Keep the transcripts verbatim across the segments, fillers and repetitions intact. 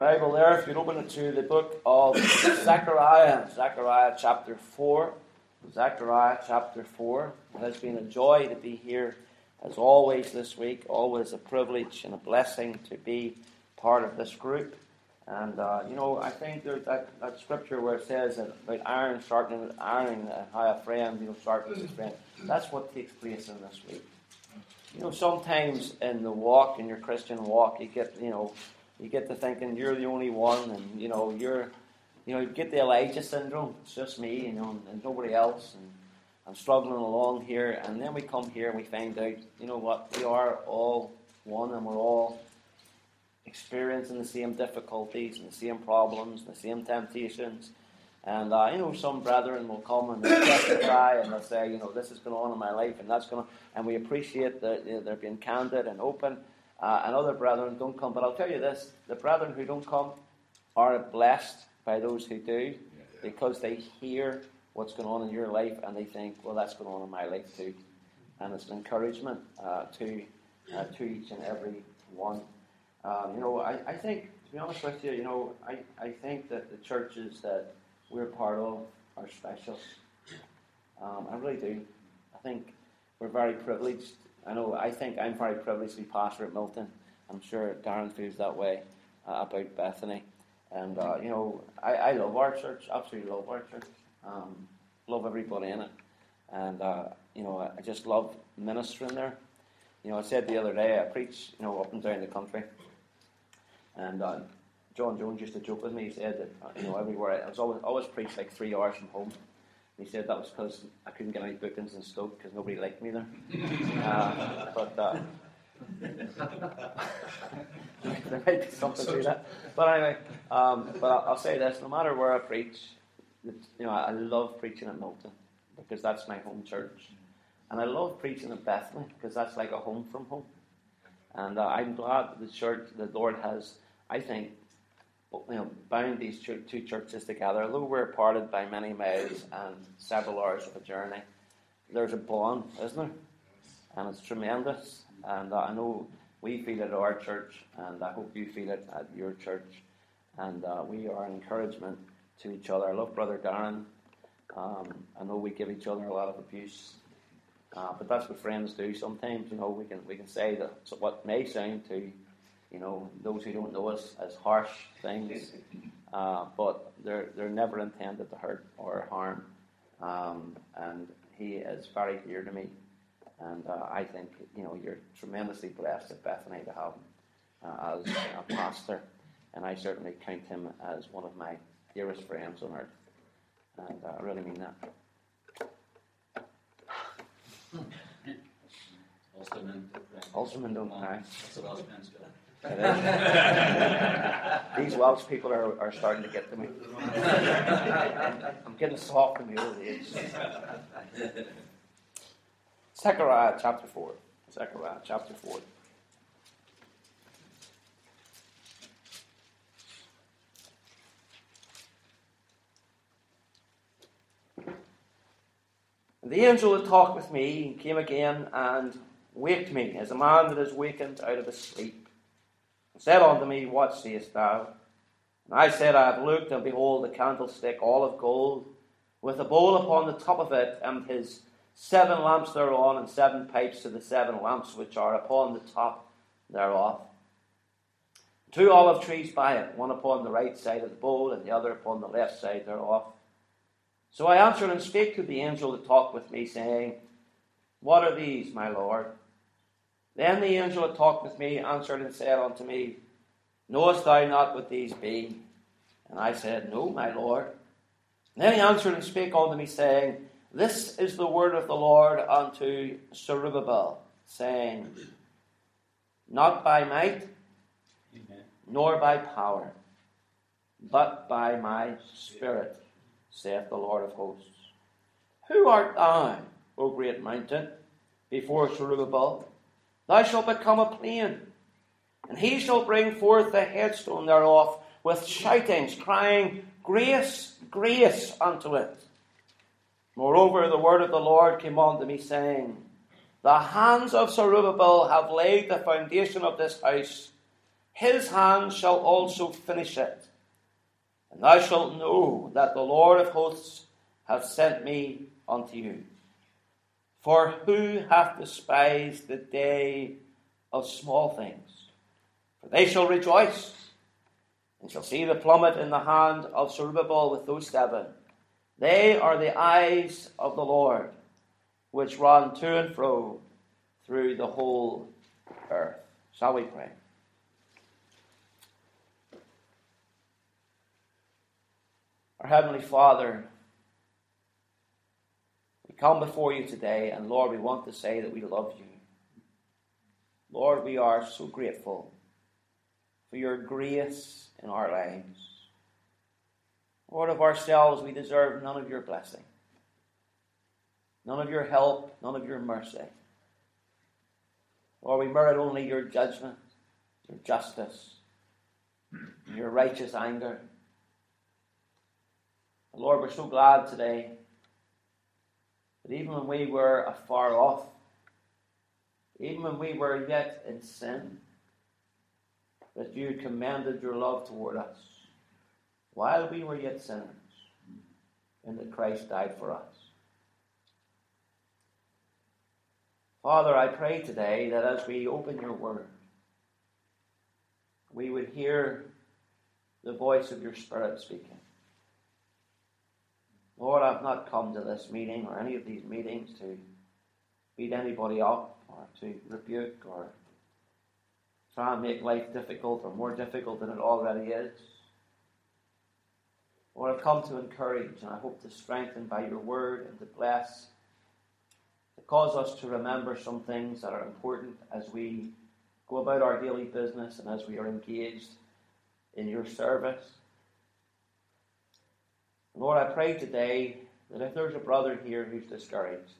Bible there, if you'd open it to the book of Zechariah, Zechariah chapter four. Zechariah chapter four. It has been a joy to be here as always this week, always a privilege and a blessing to be part of this group. And, uh, you know, I think there's that, that scripture where it says that about iron sharpening iron, and how a friend, you know, sharpens his friend. That's what takes place in this week. You know, sometimes in the walk, in your Christian walk, you get, you know, you get to thinking you're the only one, and you know you're, you know, you get the Elijah syndrome. It's just me, you know, and, and nobody else, and I'm struggling along here. And then we come here and we find out, you know what, we are all one, and we're all experiencing the same difficulties and the same problems, and the same temptations. And uh, you know, some brethren will come and they'll testify and they'll say, you know, this is going on in my life, and that's going on, and we appreciate that, you know, they're being candid and open. Uh, and other brethren don't come. But I'll tell you this, the brethren who don't come are blessed by those who do, because they hear what's going on in your life and they think, well, that's going on in my life too. And it's an encouragement uh, to uh, to each and every one. Um, you know, I, I think, to be honest with you, you know, I, I think that the churches that we're part of are special. Um, I really do. I think we're very privileged. I know, I think I'm very privileged to be pastor at Milton. I'm sure Darren feels that way uh, about Bethany. And, uh, you know, I, I love our church, absolutely love our church. Um, love everybody in it. And, uh, you know, I just love ministering there. You know, I said the other day, I preach, you know, up and down the country. And uh, John Jones used to joke with me. He said that, uh, you know, everywhere, I was always, always preached like three hours from home. He said that was because I couldn't get any bookings in Stoke because nobody liked me there. Uh, but uh, there might be something to that. But anyway, um, but I'll, I'll say this: no matter where I preach, you know, I love preaching at Milton because that's my home church, and I love preaching at Bethany because that's like a home from home. And uh, I'm glad that the church, the Lord has, I think, you know, bound these two churches together. Although we're parted by many miles and several hours of a journey, there's a bond, isn't there? And it's tremendous. And uh, I know we feel it at our church, and I hope you feel it at your church. And uh, we are an encouragement to each other. I love Brother Darren. Um, I know we give each other a lot of abuse, uh, but that's what friends do. Sometimes, you know, we can we can say that so what may sound to, you know, those who don't know us as harsh things, uh, but they're they're never intended to hurt or harm. Um, and he is very dear to me, and uh, I think, you know, you're tremendously blessed at Bethany to have him uh, as a pastor, and I certainly count him as one of my dearest friends on earth, and uh, I really mean that. Ulsterman. Ulsterman don't cry. That's what Ulsterman's got. These Welsh people are, are starting to get to me. I'm getting soft in the old age. Zechariah chapter four. Zechariah chapter four. The angel that talked with me came again and waked me, as a man that is wakened out of his sleep, and said unto me, What seest thou? And I said, I have looked, and behold, a candlestick, all of gold, with a bowl upon the top of it, and his seven lamps thereon, and seven pipes to the seven lamps which are upon the top thereof. Two olive trees by it, one upon the right side of the bowl, and the other upon the left side thereof. So I answered and spake to the angel that talked with me, saying, What are these, my Lord? Then the angel that talked with me answered and said unto me, Knowest thou not what these be? And I said, No, my Lord. And then he answered and spake unto me, saying, This is the word of the Lord unto Zerubbabel, saying, Not by might, Amen. Nor by power, but by my Spirit, saith the Lord of hosts. Who art thou, O great mountain, before Zerubbabel? Thou shalt become a plain, and he shall bring forth the headstone thereof with shoutings, crying, Grace, grace unto it. Moreover, the word of the Lord came unto me, saying, The hands of Zerubbabel have laid the foundation of this house. his hand shall also finish it. And thou shalt know that the Lord of hosts hath sent me unto you. For who hath despised the day of small things? For they shall rejoice, and shall see the plummet in the hand of Zerubbabel with those seven. They are the eyes of the Lord, which run to and fro through the whole earth. Shall we pray? Our Heavenly Father, we come before you today, and Lord, we want to say that we love you. Lord, we are so grateful for your grace in our lives. Lord, of ourselves we deserve none of your blessing, none of your help, none of your mercy. Lord, we merit only your judgment, your justice, your righteous anger. And Lord, we're so glad today that even when we were afar off, even when we were yet in sin, that you commended your love toward us while we were yet sinners, and that Christ died for us. Father, I pray today that as we open your word, we would hear the voice of your Spirit speaking. Lord, I've not come to this meeting or any of these meetings to beat anybody up or to rebuke or try and make life difficult or more difficult than it already is. Lord, I've come to encourage, and I hope to strengthen by your word and to bless, to cause us to remember some things that are important as we go about our daily business and as we are engaged in your service. Lord, I pray today that if there's a brother here who's discouraged,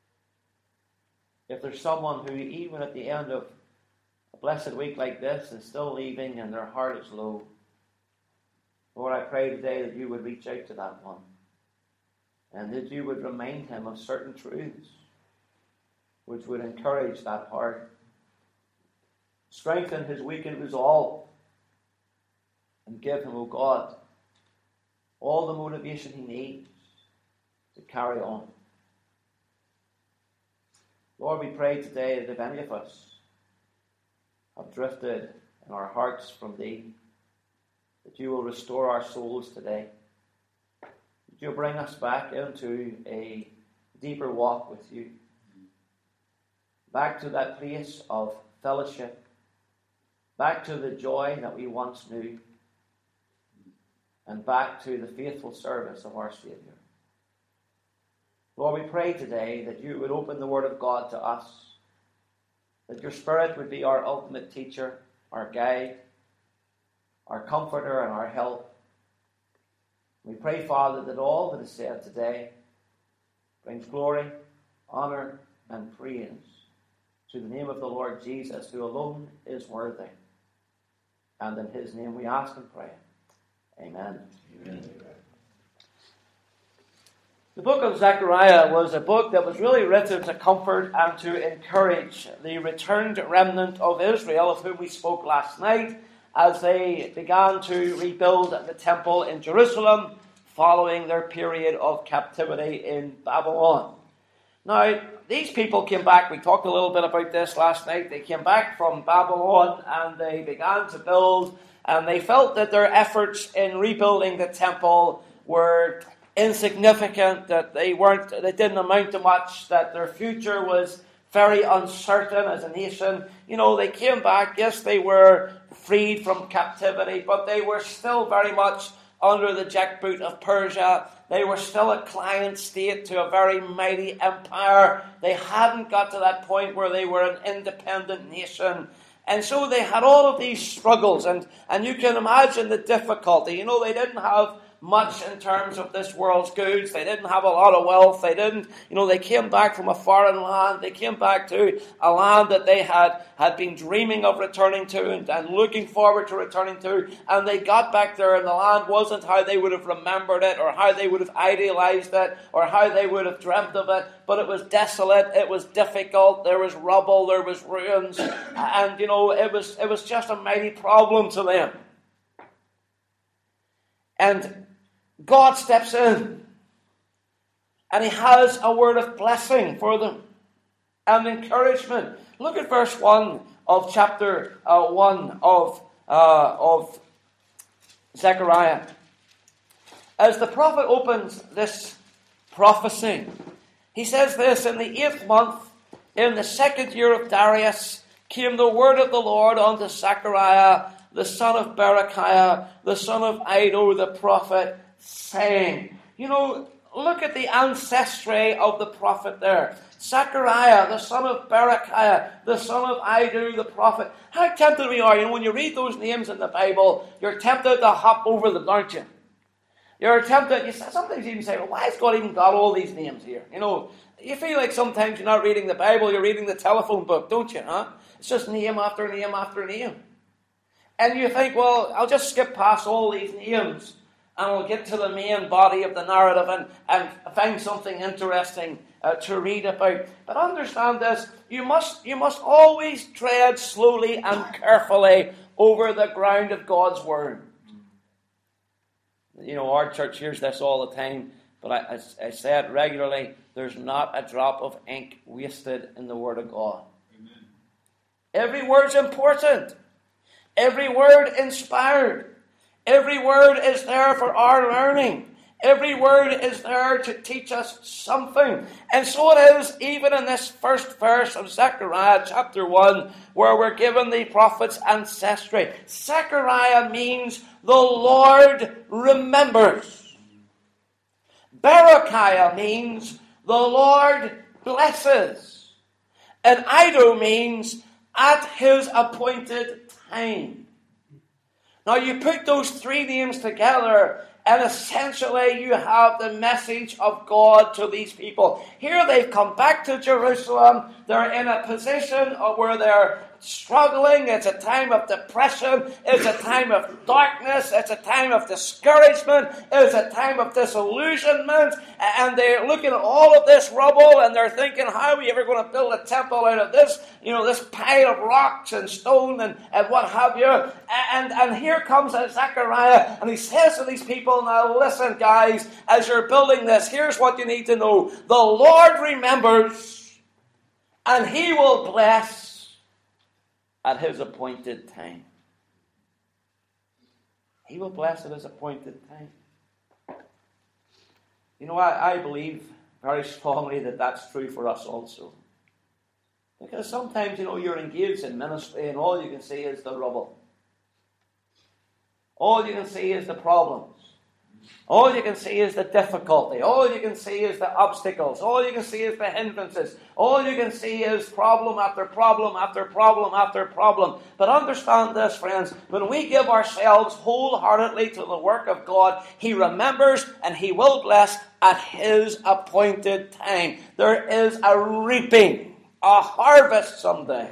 if there's someone who, even at the end of a blessed week like this, is still leaving and their heart is low, Lord, I pray today that you would reach out to that one and that you would remind him of certain truths which would encourage that heart, strengthen his weakened resolve, and give him, O God, all the motivation he needs to carry on. Lord, we pray today that if any of us have drifted in our hearts from thee, that you will restore our souls today. That you'll bring us back into a deeper walk with you. Back to that place of fellowship. Back to the joy that we once knew. And back to the faithful service of our Saviour. Lord, we pray today that you would open the Word of God to us. That your Spirit would be our ultimate teacher, our guide, our comforter, and our help. We pray, Father, that all that is said today brings glory, honour, and praise to the name of the Lord Jesus, who alone is worthy. And in his name we ask and pray. Amen. Amen. The book of Zechariah was a book that was really written to comfort and to encourage the returned remnant of Israel, of whom we spoke last night, as they began to rebuild the temple in Jerusalem following their period of captivity in Babylon. Now, these people came back, we talked a little bit about this last night, they came back from Babylon and they began to build, and they felt that their efforts in rebuilding the temple were insignificant, that they weren't, they didn't amount to much, that their future was very uncertain as a nation. You know, they came back, yes, they were freed from captivity, but they were still very much under the jackboot of Persia. They were still a client state to a very mighty empire. They hadn't got to that point where they were an independent nation. And so they had all of these struggles, and, and you can imagine the difficulty. You know, they didn't have much in terms of this world's goods. They didn't have a lot of wealth. They didn't, you know, they came back from a foreign land. They came back to a land that they had, had been dreaming of returning to and, and looking forward to returning to. And they got back there, and the land wasn't how they would have remembered it, or how they would have idealized it, or how they would have dreamt of it. But it was desolate. It was difficult. There was rubble. There was ruins. And, you know, it was, it was just a mighty problem to them. And God steps in, and he has a word of blessing for them and encouragement. Look at verse one of chapter uh, one of, uh, of Zechariah. As the prophet opens this prophecy, he says this: in the eighth month, in the second year of Darius, came the word of the Lord unto Zechariah, the son of Berechiah, the son of Iddo, the prophet, saying. You know, look at the ancestry of the prophet there. Zechariah, the son of Berechiah, the son of Iddo, the prophet. How tempted we are. You know, when you read those names in the Bible, you're tempted to hop over them, aren't you? You're tempted, you sometimes even say, well, why has God even got all these names here? You know, you feel like sometimes you're not reading the Bible, you're reading the telephone book, don't you? Huh? It's just name after name after name. And you think, well, I'll just skip past all these names and we'll get to the main body of the narrative and, and find something interesting uh, to read about. But understand this, you must, you must always tread slowly and carefully over the ground of God's Word. You know, our church hears this all the time, but I, I, I say it regularly, there's not a drop of ink wasted in the Word of God. Amen. Every word's important. Every word inspired. Every word is there for our learning. Every word is there to teach us something. And so it is even in this first verse of Zechariah chapter one, where we're given the prophet's ancestry. Zechariah means the Lord remembers. Berechiah means the Lord blesses. And Iddo means at his appointed time. Now you put those three names together, and essentially you have the message of God to these people. Here they've come back to Jerusalem. They're in a position where they're struggling. It's a time of depression. It's a time of darkness. It's a time of discouragement. It's a time of disillusionment. And they're looking at all of this rubble, and they're thinking, how are we ever going to build a temple out of this, you know, this pile of rocks and stone and, and what have you? And, and here comes Zechariah, and he says to these people, now listen, guys, as you're building this, here's what you need to know. The Lord remembers, and he will bless at his appointed time. He will bless at his appointed time. You know, I, I believe very strongly that that's true for us also. Because sometimes, you know, you're engaged in ministry and all you can see is the rubble. All you can see is the problems. All you can see is the difficulty. All you can see is the obstacles. All you can see is the hindrances. All you can see is problem after problem after problem after problem. But understand this, friends. When we give ourselves wholeheartedly to the work of God, he remembers and he will bless at his appointed time. There is a reaping, a harvest someday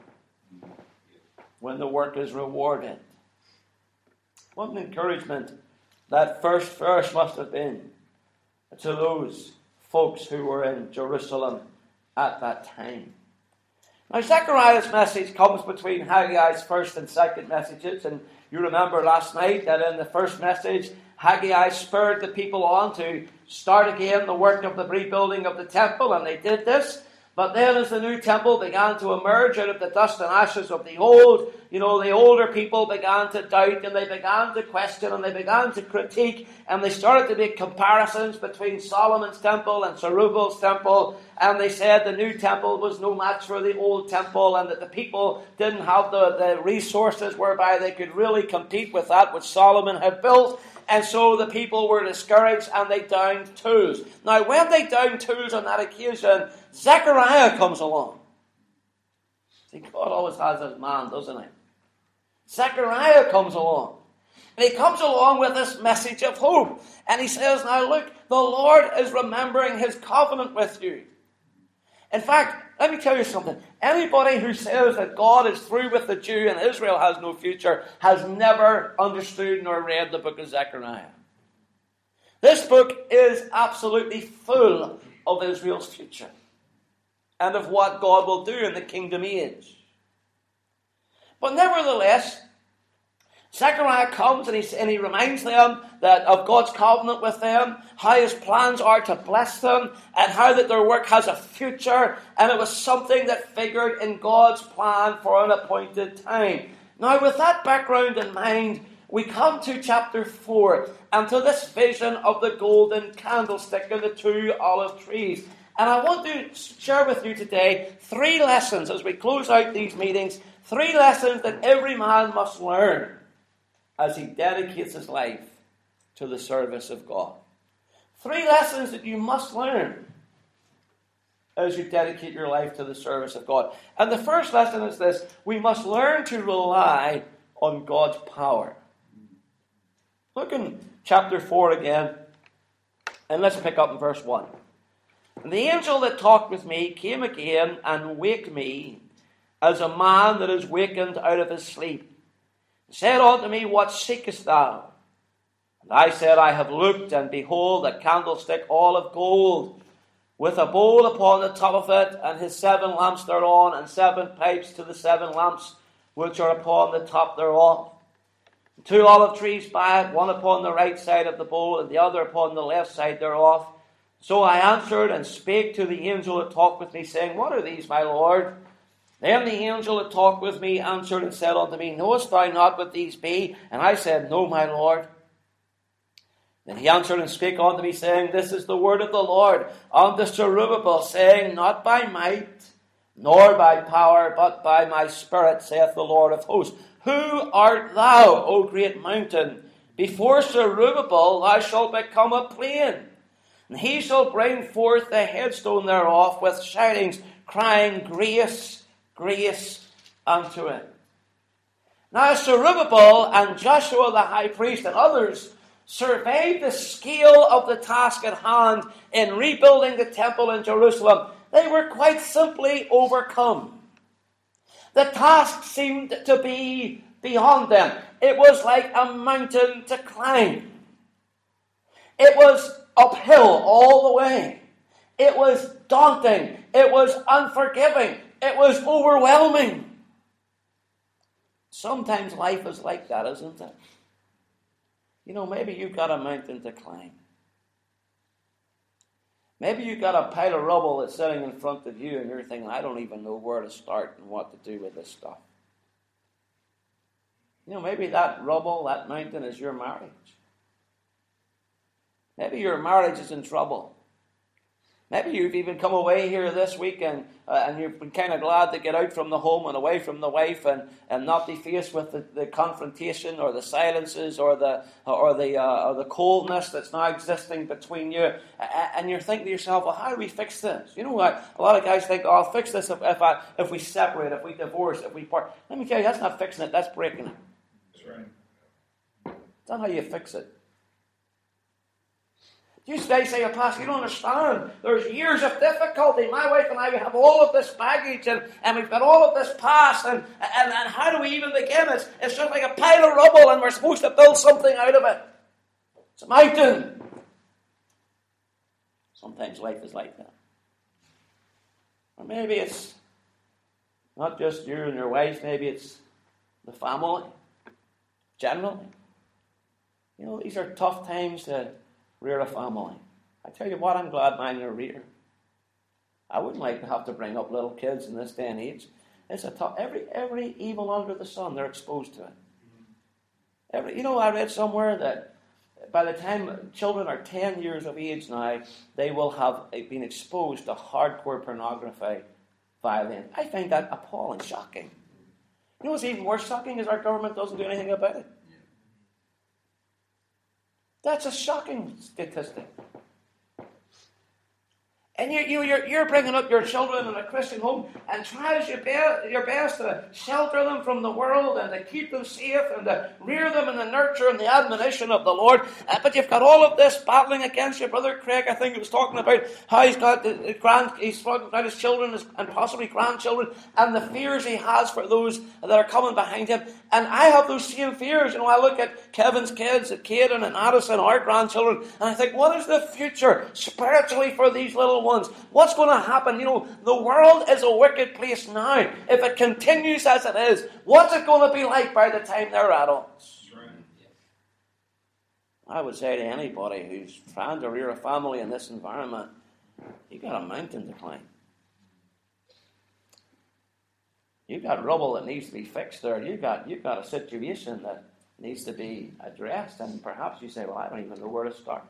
when the work is rewarded. What an encouragement that first verse must have been to those folks who were in Jerusalem at that time. Now, Zechariah's message comes between Haggai's first and second messages. And you remember last night that in the first message, Haggai spurred the people on to start again the work of the rebuilding of the temple. And they did this. But then as the new temple began to emerge out of the dust and ashes of the old, you know, the older people began to doubt and they began to question and they began to critique and they started to make comparisons between Solomon's temple and Zerubbabel's temple, and they said the new temple was no match for the old temple and that the people didn't have the, the resources whereby they could really compete with that which Solomon had built. And so the people were discouraged and they downed tools. Now, when they downed tools on that occasion, Zechariah comes along. See, God always has his man, doesn't he? Zechariah comes along. And he comes along with this message of hope. And he says, now look, the Lord is remembering his covenant with you. In fact, let me tell you something. Anybody who says that God is through with the Jew and Israel has no future has never understood nor read the book of Zechariah. This book is absolutely full of Israel's future and of what God will do in the kingdom age. But nevertheless, Zechariah comes and he, and he reminds them that of God's covenant with them, how his plans are to bless them, and how that their work has a future, and it was something that figured in God's plan for an appointed time. Now, with that background in mind, we come to chapter four, and to this vision of the golden candlestick and the two olive trees. And I want to share with you today three lessons as we close out these meetings, three lessons that every man must learn as he dedicates his life to the service of God. Three lessons that you must learn as you dedicate your life to the service of God. And the first lesson is this: we must learn to rely on God's power. Look in chapter four again, and let's pick up in verse one. And the angel that talked with me came again and waked me as a man that is wakened out of his sleep. Said unto me, what seekest thou? And I said, I have looked, and behold, a candlestick all of gold, with a bowl upon the top of it, and his seven lamps thereon, and seven pipes to the seven lamps which are upon the top thereof. Two olive trees by it, one upon the right side of the bowl, and the other upon the left side thereof. So I answered and spake to the angel that talked with me, saying, what are these, my Lord? Then the angel that talked with me answered and said unto me, knowest thou not what these be? And I said, no, my Lord. Then he answered and spake unto me, saying, this is the word of the Lord unto Zerubbabel, saying, not by might, nor by power, but by my spirit, saith the Lord of hosts. Who art thou, O great mountain? Before Zerubbabel thou shalt become a plain. And he shall bring forth the headstone thereof with shoutings, crying, grace, grace unto it. Now Zerubbabel and Joshua the high priest and others surveyed the scale of the task at hand in rebuilding the temple in Jerusalem. They were quite simply overcome. The task seemed to be beyond them. It was like a mountain to climb. It was uphill all the way. It was daunting. It was unforgiving. It was overwhelming. Sometimes life is like that, isn't it? You know, maybe you've got a mountain to climb. Maybe you've got a pile of rubble that's sitting in front of you and you're thinking, I don't even know where to start and what to do with this stuff. You know, maybe that rubble, that mountain is your marriage. Maybe your marriage is in trouble. Maybe you've even come away here this week and, uh, and you've been kind of glad to get out from the home and away from the wife and, and not be faced with the, the confrontation or the silences or the or the uh, or the coldness that's now existing between you. And you're thinking to yourself, well, how do we fix this? You know what? A lot of guys think, oh, I'll fix this if if, I, if we separate, if we divorce, if we part. Let me tell you, that's not fixing it. That's breaking it. That's right. That's not how you fix it. You say, say, Pastor, you don't understand. There's years of difficulty. My wife and I we have all of this baggage and, and we've got all of this past. And, and, and how do we even begin? It's, it's just like a pile of rubble and we're supposed to build something out of it. It's a mountain. Sometimes life is like that. Or maybe it's not just you and your wife. Maybe it's the family. Generally. You know, these are tough times to rear a family. I tell you what, I'm glad mine are rear. I wouldn't like to have to bring up little kids in this day and age. It's a tough, every every evil under the sun, they're exposed to it. Every, you know, I read somewhere that by the time children are ten years of age now, they will have been exposed to hardcore pornography via them. I find that appalling, shocking. You know what's even more shocking is our government doesn't do anything about it. That's a shocking statistic. And you, you, you're, you're bringing up your children in a Christian home and tries your, be- your best to shelter them from the world and to keep them safe and to rear them in the nurture and the admonition of the Lord. Uh, but you've got all of this battling against you. Brother Craig, I think he was talking about how he's got the, the grand, he's talking about his children his, and possibly grandchildren and the fears he has for those that are coming behind him. And I have those same fears. You know, I look at Kevin's kids, at Caden and Addison, our grandchildren, and I think, what is the future spiritually for these little ones? What's going to happen? You know, the world is a wicked place now. If it continues as it is, what's it going to be like by the time they're adults? I would say to anybody who's trying to rear a family in this environment, you've got a mountain to climb. You've got rubble that needs to be fixed there. You've got, you've got a situation that needs to be addressed. And perhaps you say, well, I don't even know where to start.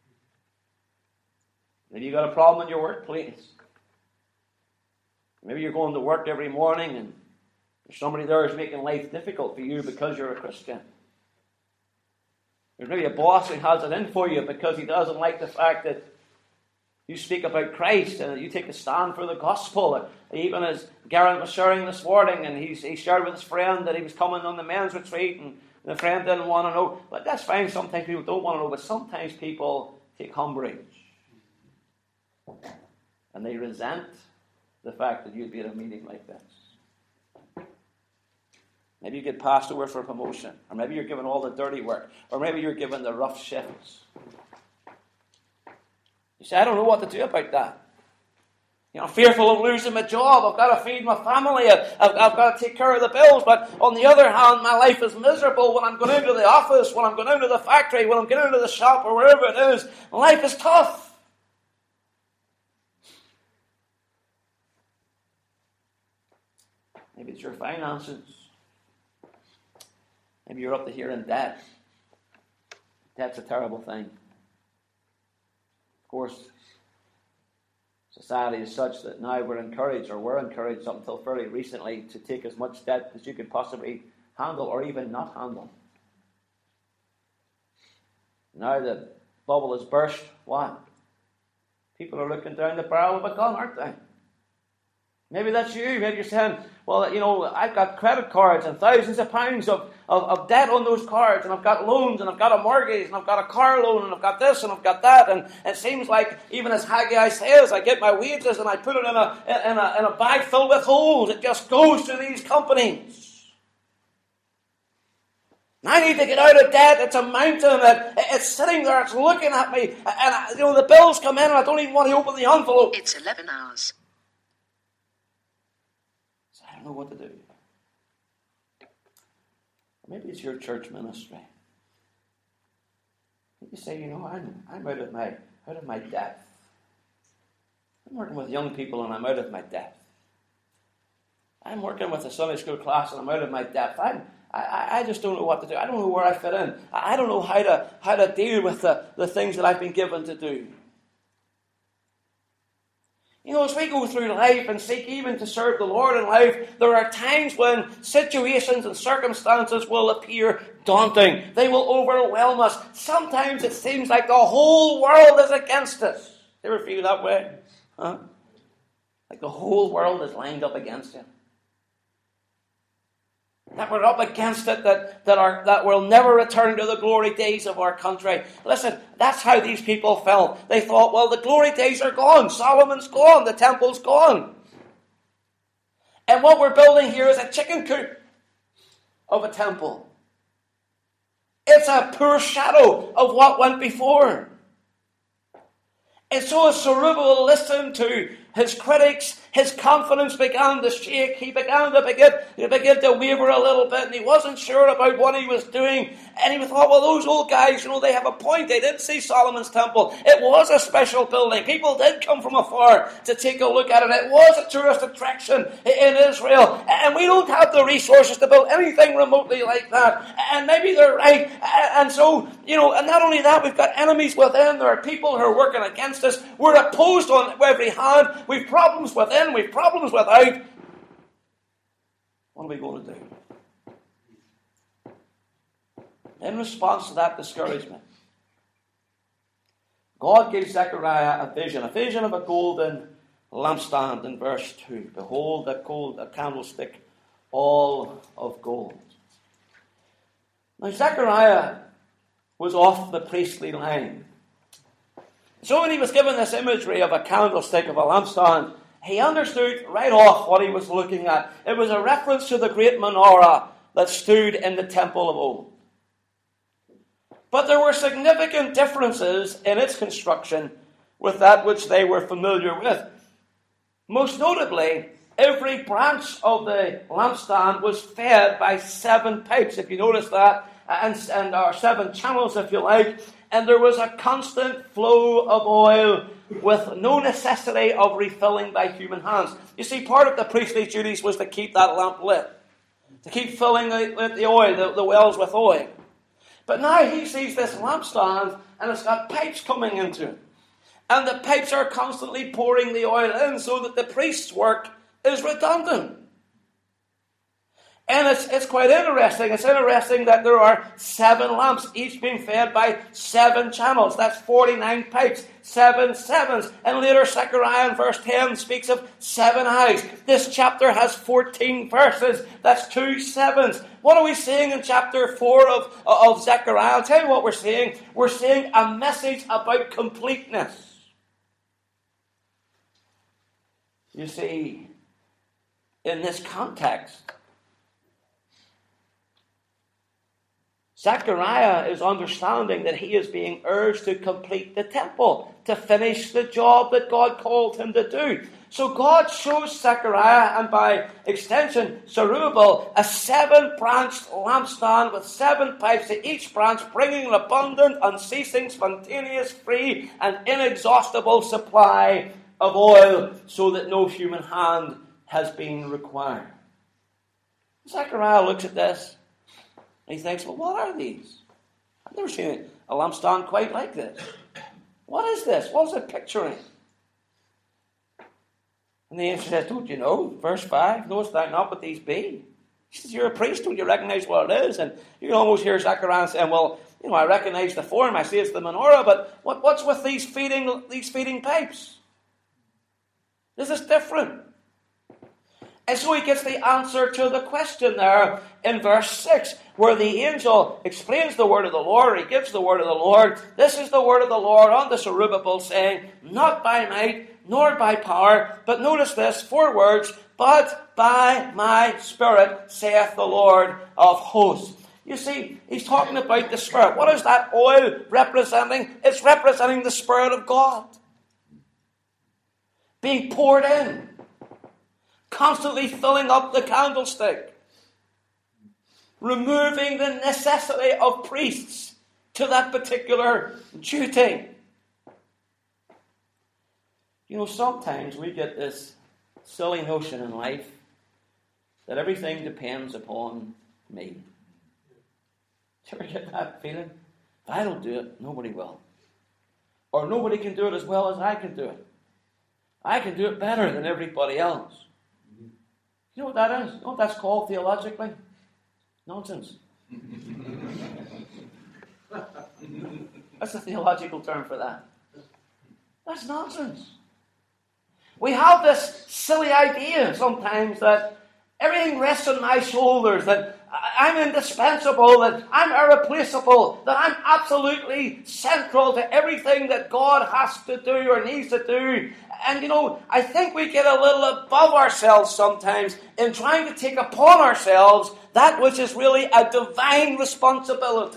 Maybe you've got a problem in your workplace. Maybe you're going to work every morning and there's somebody there who's making life difficult for you because you're a Christian. There's maybe a boss who has it in for you because he doesn't like the fact that you speak about Christ and that you take a stand for the gospel. Even as Garrett was sharing this morning, and he's, he shared with his friend that he was coming on the men's retreat, and the friend didn't want to know. But that's fine. Sometimes people don't want to know, but sometimes people take umbrage. And they resent the fact that you'd be at a meeting like this. Maybe you get passed over for a promotion, or maybe you're given all the dirty work, or maybe you're given the rough shifts. You say, I don't know what to do about that. You know, I'm fearful of losing my job. I've got to feed my family. I've, I've got to take care of the bills. But on the other hand, my life is miserable when I'm going into the office, when I'm going into the factory, when I'm going into the shop, or wherever it is. Life is tough. Maybe it's your finances. Maybe you're up to here in debt. Debt's a terrible thing. Of course, society is such that now we're encouraged, or we're encouraged up until fairly recently, to take as much debt as you could possibly handle, or even not handle. Now the bubble has burst. What? People are looking down the barrel of a gun, aren't they? Maybe that's you. Maybe you're saying, well, you know, I've got credit cards and thousands of pounds of, of, of debt on those cards, and I've got loans, and I've got a mortgage, and I've got a car loan, and I've got this, and I've got that, and it seems like, even as Haggai says, I get my wages, and I put it in a, in a, in a bag filled with holes. It just goes to these companies. I need to get out of debt. It's a mountain. It, it's sitting there. It's looking at me. And, I, you know, the bills come in, and I don't even want to open the envelope. It's eleven hours. I don't know what to do. Maybe it's your church ministry. You say, you know, I'm I'm out of my out of my depth. I'm working with young people and I'm out of my depth. I'm working with a Sunday school class and I'm out of my depth. I'm I, I just don't know what to do. I don't know where I fit in. I don't know how to how to deal with the, the things that I've been given to do. You know, as we go through life and seek even to serve the Lord in life, there are times when situations and circumstances will appear daunting. They will overwhelm us. Sometimes it seems like the whole world is against us. You ever feel that way? Huh? Like the whole world is lined up against you. That we're up against it, that, that, our, that we'll never return to the glory days of our country. Listen, that's how these people felt. They thought, well, the glory days are gone. Solomon's gone. The temple's gone. And what we're building here is a chicken coop of a temple. It's a poor shadow of what went before. And so as Zerubbabel listened to his critics, his confidence began to shake. He began to begin, he began to waver a little bit, and he wasn't sure about what he was doing. And he thought, well, those old guys, you know, they have a point. They did see Solomon's temple. It was a special building. People did come from afar to take a look at it. It was a tourist attraction in Israel. And we don't have the resources to build anything remotely like that. And maybe they're right. And so, you know, and not only that, we've got enemies within. There are people who are working against us. We're opposed on every hand. We've problems within. We've problems without. What are we going to do? In response to that discouragement, God gives Zechariah a vision, a vision of a golden lampstand in verse two. Behold, a, gold, a candlestick all of gold. Now, Zechariah was off the priestly line. So when he was given this imagery of a candlestick, of a lampstand, he understood right off what he was looking at. It was a reference to the great menorah that stood in the temple of old. But there were significant differences in its construction with that which they were familiar with. Most notably, every branch of the lampstand was fed by seven pipes, if you notice that, and, and or seven channels, if you like, and there was a constant flow of oil with no necessity of refilling by human hands. You see, part of the priestly duties was to keep that lamp lit, to keep filling the, the oil, the, the wells with oil. But now he sees this lampstand, and it's got pipes coming into it. And the pipes are constantly pouring the oil in so that the priest's work is redundant. And it's, it's quite interesting. It's interesting that there are seven lamps, each being fed by seven channels. That's forty-nine pipes, seven sevens. And later Zechariah in verse ten speaks of seven eyes. This chapter has fourteen verses. That's two sevens. What are we seeing in chapter four of, of Zechariah? I'll tell you what we're seeing. We're seeing a message about completeness. You see, in this context, Zechariah is understanding that he is being urged to complete the temple, to finish the job that God called him to do. So God shows Zechariah, and by extension Zerubbabel, a seven-branched lampstand with seven pipes, to each branch bringing an abundant, unceasing, spontaneous, free, and inexhaustible supply of oil, so that no human hand has been required. Zechariah looks at this, and he thinks, well, what are these? I've never seen a lampstand quite like this. What is this? What is it picturing? And the angel says, don't you know? Verse five, knowest thou not what these be? He says, you're a priest, don't you recognize what it is? And you can almost hear Zechariah saying, well, you know, I recognize the form, I see it's the menorah, but what, what's with these feeding, these feeding pipes? This is different. And so he gets the answer to the question there in verse six, where the angel explains the word of the Lord, or he gives the word of the Lord. This is the word of the Lord unto Zerubbabel, saying, not by might, nor by power, but notice this, four words, but by my Spirit, saith the Lord of hosts. You see, he's talking about the Spirit. What is that oil representing? It's representing the Spirit of God being poured in, constantly filling up the candlestick, removing the necessity of priests to that particular duty. You know, sometimes we get this silly notion in life that everything depends upon me. Do you ever get that feeling? If I don't do it, nobody will. Or nobody can do it as well as I can do it. I can do it better than everybody else. You know what that is? You know what that's called theologically? Nonsense. That's a theological term for that. That's nonsense. We have this silly idea sometimes that everything rests on my shoulders, that I'm indispensable, that I'm irreplaceable, that I'm absolutely central to everything that God has to do or needs to do. And, you know, I think we get a little above ourselves sometimes in trying to take upon ourselves that which is really a divine responsibility.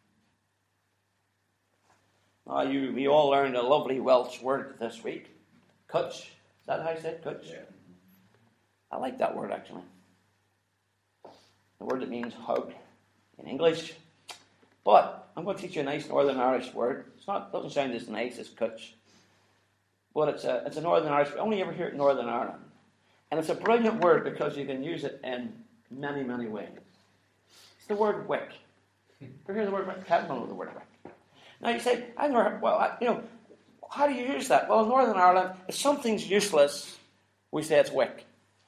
Oh, you, we all learned a lovely Welsh word this week. Cwtch. Is that how I said cwtch? Yeah. I like that word, actually. The word that means hug in English. But I'm going to teach you a nice Northern Irish word. It's not, doesn't sound as nice as cwtch. But it's a, it's a Northern Irish word. I only ever hear it in Northern Ireland. And it's a brilliant word because you can use it in many, many ways. It's the word wick. Ever hear the word wick? I don't know the word wick. Now you say, I've never heard, well, I, you know, how do you use that? Well, in Northern Ireland, if something's useless, we say it's wick.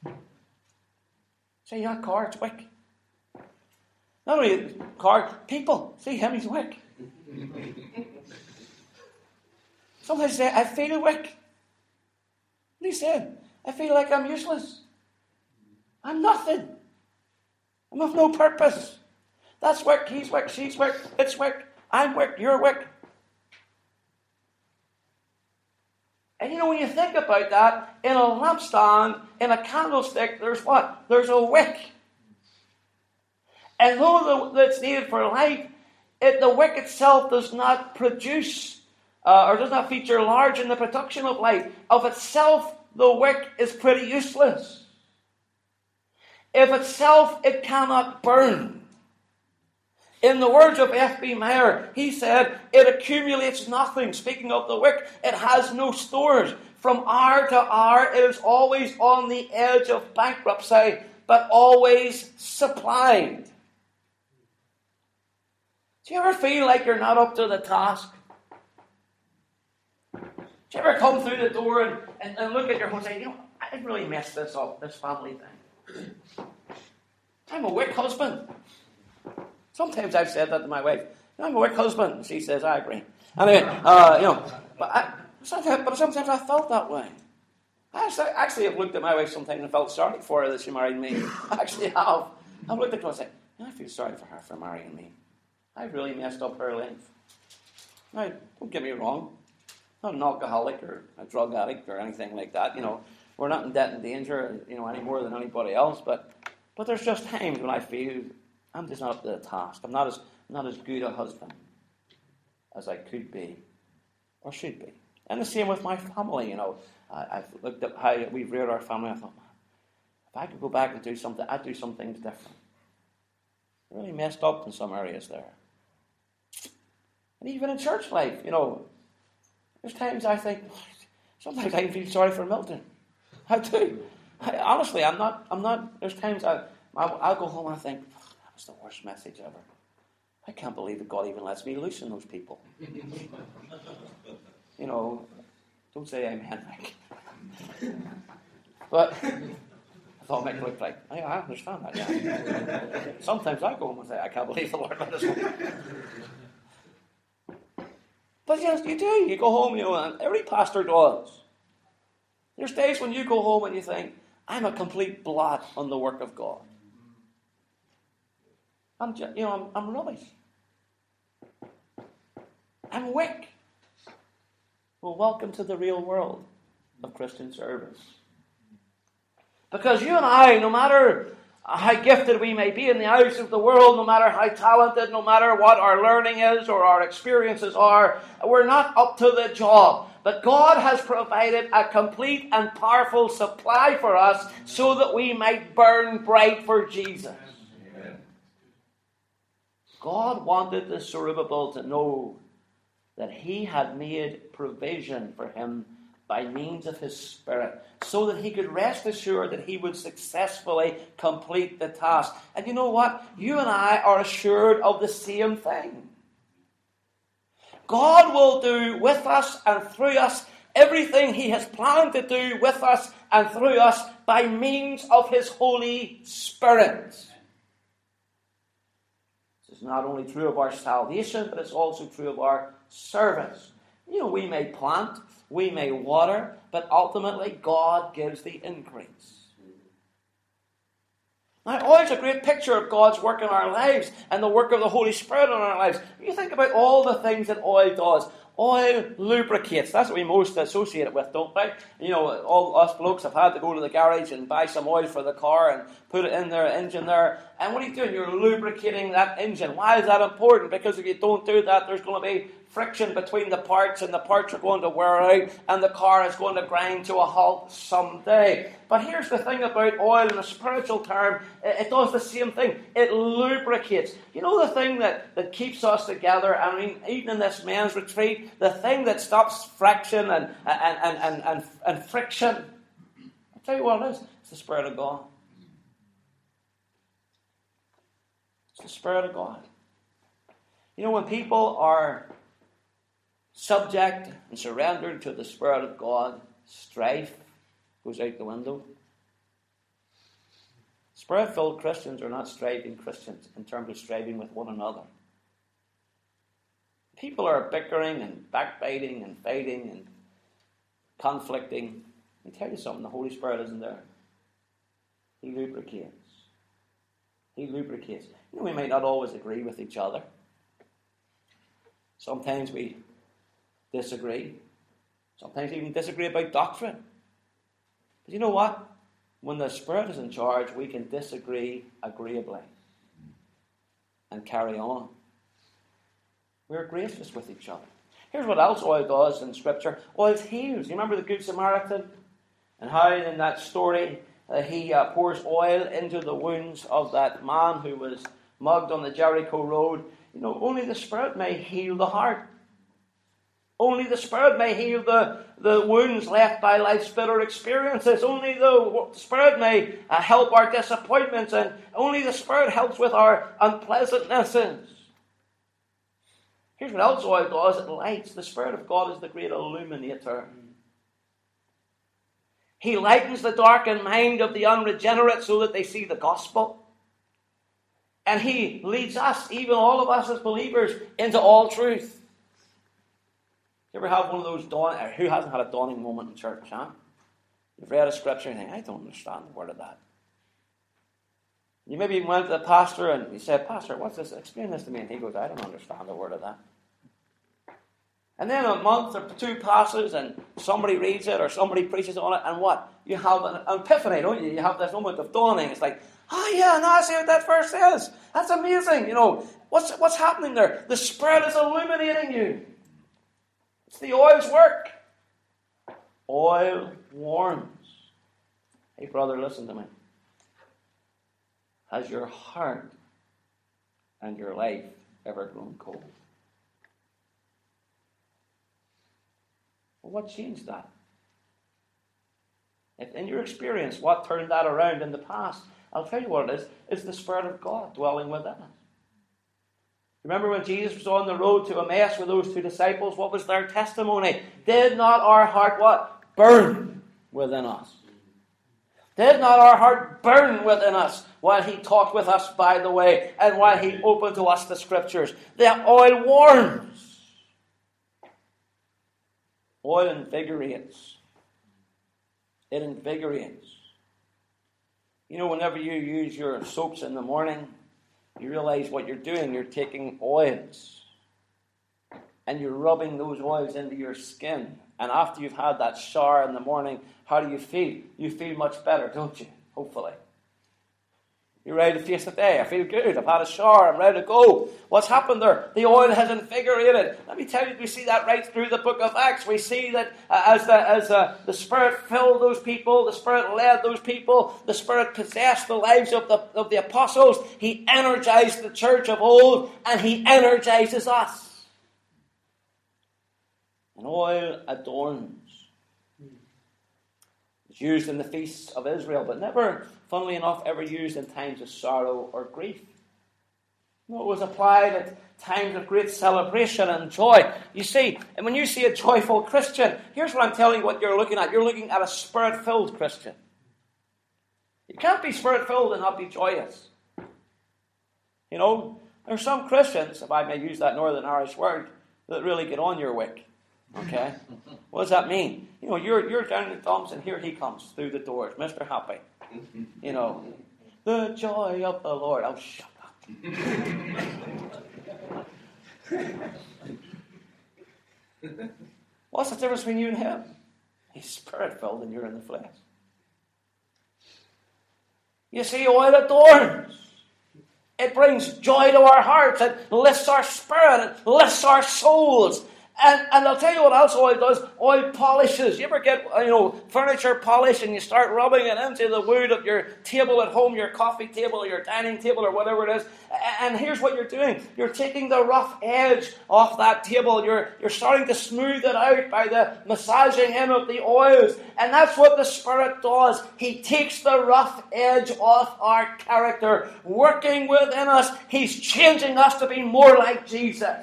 Say, yeah, car, it's wick. Not only car, people. See him, he's wick. Sometimes say, I feel weak. What are you saying? I feel like I'm useless. I'm nothing. I'm of no purpose. That's work, he's work, she's work, it's work, I'm work, you're work. And you know, when you think about that, in a lampstand, in a candlestick, there's what? There's a wick. And though that's needed for light, it, the wick itself does not produce, uh, or does not feature large in the production of light. Of itself, the wick is pretty useless. If itself, it cannot burn. In the words of F B Meyer, he said, it accumulates nothing. Speaking of the wick, it has no stores. From hour to hour, it is always on the edge of bankruptcy, but always supplied. Do you ever feel like you're not up to the task? Do you ever come through the door and, and, and look at your home and say, you know, I really messed this up, this family thing. I'm a wick husband. Sometimes I've said that to my wife. I'm a wick husband. And she says, I agree. Anyway, uh, you know, but, I, sometimes, but sometimes I felt that way. I actually, actually have looked at my wife sometimes and felt sorry for her that she married me. I actually have. I've looked at her and said, I feel sorry for her for marrying me. I've really messed up her life. Now, don't get me wrong. I'm not an alcoholic or a drug addict or anything like that. You know, we're not in debt and danger, you know, any more than anybody else. But, but there's just times when I feel I'm just not up to the task. I'm not as not as good a husband as I could be or should be. And the same with my family. You know, I, I've looked at how we've reared our family. I thought, man, if I could go back and do something, I'd do some things different. Really messed up in some areas there. And even in church life, you know, there's times I think, sometimes I feel sorry for Milton. I do. I, honestly, I'm not. I'm not. There's times I, I'll, I'll go home and I think, that was the worst message ever. I can't believe that God even lets me loose in those people. You know, don't say amen, Mick. But I thought Mick looked like, I, I understand that. Yeah. Sometimes I go home and say, I can't believe the Lord let us go. But yes, you do. You go home, you know, and every pastor does. There's days when you go home and you think, I'm a complete blot on the work of God. I'm just, you know, I'm, I'm rubbish. I'm weak. Well, welcome to the real world of Christian service. Because you and I, no matter how gifted we may be in the eyes of the world, no matter how talented, no matter what our learning is or our experiences are, we're not up to the job. But God has provided a complete and powerful supply for us so that we might burn bright for Jesus. Amen. God wanted the Zerubbabel to know that he had made provision for him by means of his Spirit, so that he could rest assured that he would successfully complete the task. And you know what? You and I are assured of the same thing. God will do with us and through us everything he has planned to do with us and through us by means of his Holy Spirit. This is not only true of our salvation, but it's also true of our service. You know, we may plant, we may water, but ultimately God gives the increase. Now, oil is a great picture of God's work in our lives and the work of the Holy Spirit in our lives. You think about all the things that oil does. Oil lubricates. That's what we most associate it with, don't we? You know, all us blokes have had to go to the garage and buy some oil for the car and put it in their engine there. And what are you doing? You're lubricating that engine. Why is that important? Because if you don't do that, there's going to be friction between the parts, and the parts are going to wear out, and the car is going to grind to a halt someday. But here's the thing about oil in a spiritual term. It does the same thing. It lubricates. You know the thing that, that keeps us together? I mean, even in this men's retreat, the thing that stops friction and, and, and, and, and, and friction, I'll tell you what it is. It's the Spirit of God. It's the Spirit of God. You know, when people are subject and surrendered to the Spirit of God, strife goes out the window. Spirit-filled Christians are not striving Christians in terms of striving with one another. people are bickering and backbiting and fighting and conflicting, let me tell you something, the Holy Spirit isn't there. He lubricates. He lubricates. You know, we might not always agree with each other. Sometimes we disagree. Sometimes even disagree about doctrine. But you know what? When the Spirit is in charge, we can disagree agreeably and carry on. We're gracious with each other. Here's what else oil does in Scripture. Oil heals. You remember the Good Samaritan? And how in that story uh, he uh, pours oil into the wounds of that man who was mugged on the Jericho road. You know, only the Spirit may heal the heart. Only the Spirit may heal the, the wounds left by life's bitter experiences. Only the Spirit may uh, help our disappointments. And only the Spirit helps with our unpleasantnesses. Here's what else oil does. It lights. The Spirit of God is the great illuminator. He lightens the darkened mind of the unregenerate so that they see the gospel. And He leads us, even all of us as believers, into all truth. You ever have one of those dawning, or who hasn't had a dawning moment in church, huh? You've read a scripture and you think, I don't understand the word of that. You maybe even went to the pastor and you said, Pastor, what's this? Explain this to me. And he goes, I don't understand the word of that. And then a month or two passes and somebody reads it or somebody preaches on it, and what? You have an epiphany, don't you? You have this moment of dawning. It's like, oh yeah, now I see what that verse says. That's amazing. You know, what's, what's happening there? The Spirit is illuminating you. It's the oil's work. Oil warms. Hey brother, listen to me. Has your heart and your life ever grown cold? Well, what changed that? If in your experience, what turned that around in the past? I'll tell you what it is. It's the Spirit of God dwelling within us. Remember when Jesus was on the road to Emmaus with those two disciples? What was their testimony? Did not our heart what? Burn within us. Did not our heart burn within us while He talked with us by the way and while He opened to us the Scriptures? The oil warms. Oil invigorates. It invigorates. You know, whenever you use your soaps in the morning, you realize what you're doing. You're taking oils and you're rubbing those oils into your skin. And after you've had that shower in the morning, how do you feel? You feel much better, don't you? Hopefully. You're ready to face the day. I feel good. I've had a shower. I'm ready to go. What's happened there? The oil has invigorated. Let me tell you, we see that right through the book of Acts. We see that uh, as, the, as uh, the Spirit filled those people, the Spirit led those people, the Spirit possessed the lives of the, of the apostles, He energized the church of old, and He energizes us. And oil adorns. It's used in the feasts of Israel, but never, funnily enough, ever used in times of sorrow or grief. No, it was applied at times of great celebration and joy. You see, and when you see a joyful Christian, here's what I'm telling you what you're looking at. You're looking at a Spirit-filled Christian. You can't be Spirit-filled and not be joyous. You know, there's some Christians, if I may use that Northern Irish word, that really get on your wick. Okay? What does that mean? You know, you're you're down in the dumps and here he comes through the doors, Mister Happy. You know, the joy of the Lord. Oh, shut up. What's the difference between you and him? He's Spirit-filled and you're in the flesh. You see, oil adorns. It brings joy to our hearts. It lifts our spirit. It lifts our souls. And, and I'll tell you what else oil does. Oil polishes. You ever get, you know, furniture polish and you start rubbing it into the wood of your table at home, your coffee table or your dining table or whatever it is. And here's what you're doing. You're taking the rough edge off that table. You're, you're starting to smooth it out by the massaging in of the oils. And that's what the Spirit does. He takes the rough edge off our character. Working within us, He's changing us to be more like Jesus.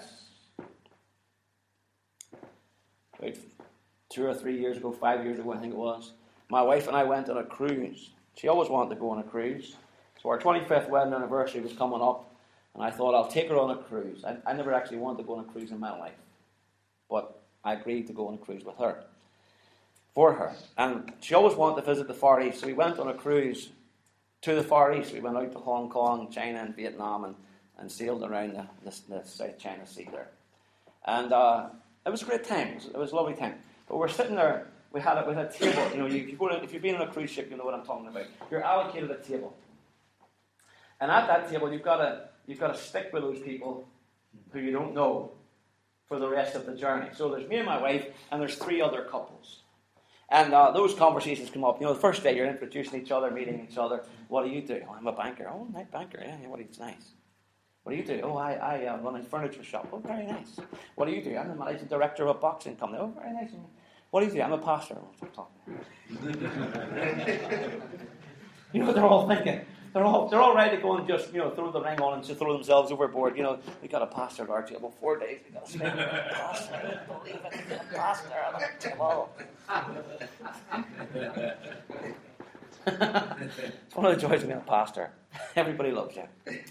About two or three years ago, five years ago, I think it was, my wife and I went on a cruise. She always wanted to go on a cruise. So our twenty-fifth wedding anniversary was coming up. And I thought, I'll take her on a cruise. I, I never actually wanted to go on a cruise in my life. But I agreed to go on a cruise with her. For her. And she always wanted to visit the Far East. So we went on a cruise to the Far East. We went out to Hong Kong, China, and Vietnam, and, and sailed around the, the, the South China Sea there. And uh, it was a great time. It was, it was a lovely time. But we're sitting there. We had a, we had a table. You know, you, you go to, if you've been on a cruise ship, you know what I'm talking about. You're allocated a table. And at that table, you've got to you've got to stick with those people who you don't know for the rest of the journey. So there's me and my wife, and there's three other couples. And uh, those conversations come up. You know, the first day you're introducing each other, meeting each other. What do you do? Oh, I'm a banker. Oh, nice banker. Yeah, yeah. What do you? It's nice. What do you do? Oh, I, I uh, run a furniture shop. Oh, very nice. What do you do? I'm the managing director of a boxing company. Oh, very nice. What do you do? I'm a pastor. Oh, stop talking. You know what they're all thinking? They're all they're all ready to go and just, you know, throw the ring on and just throw themselves overboard. You know, we got a pastor at our table. Four days we got to spend with a pastor. I don't believe it. We got a pastor at our table. It's one of the joys of being a pastor. Everybody loves you.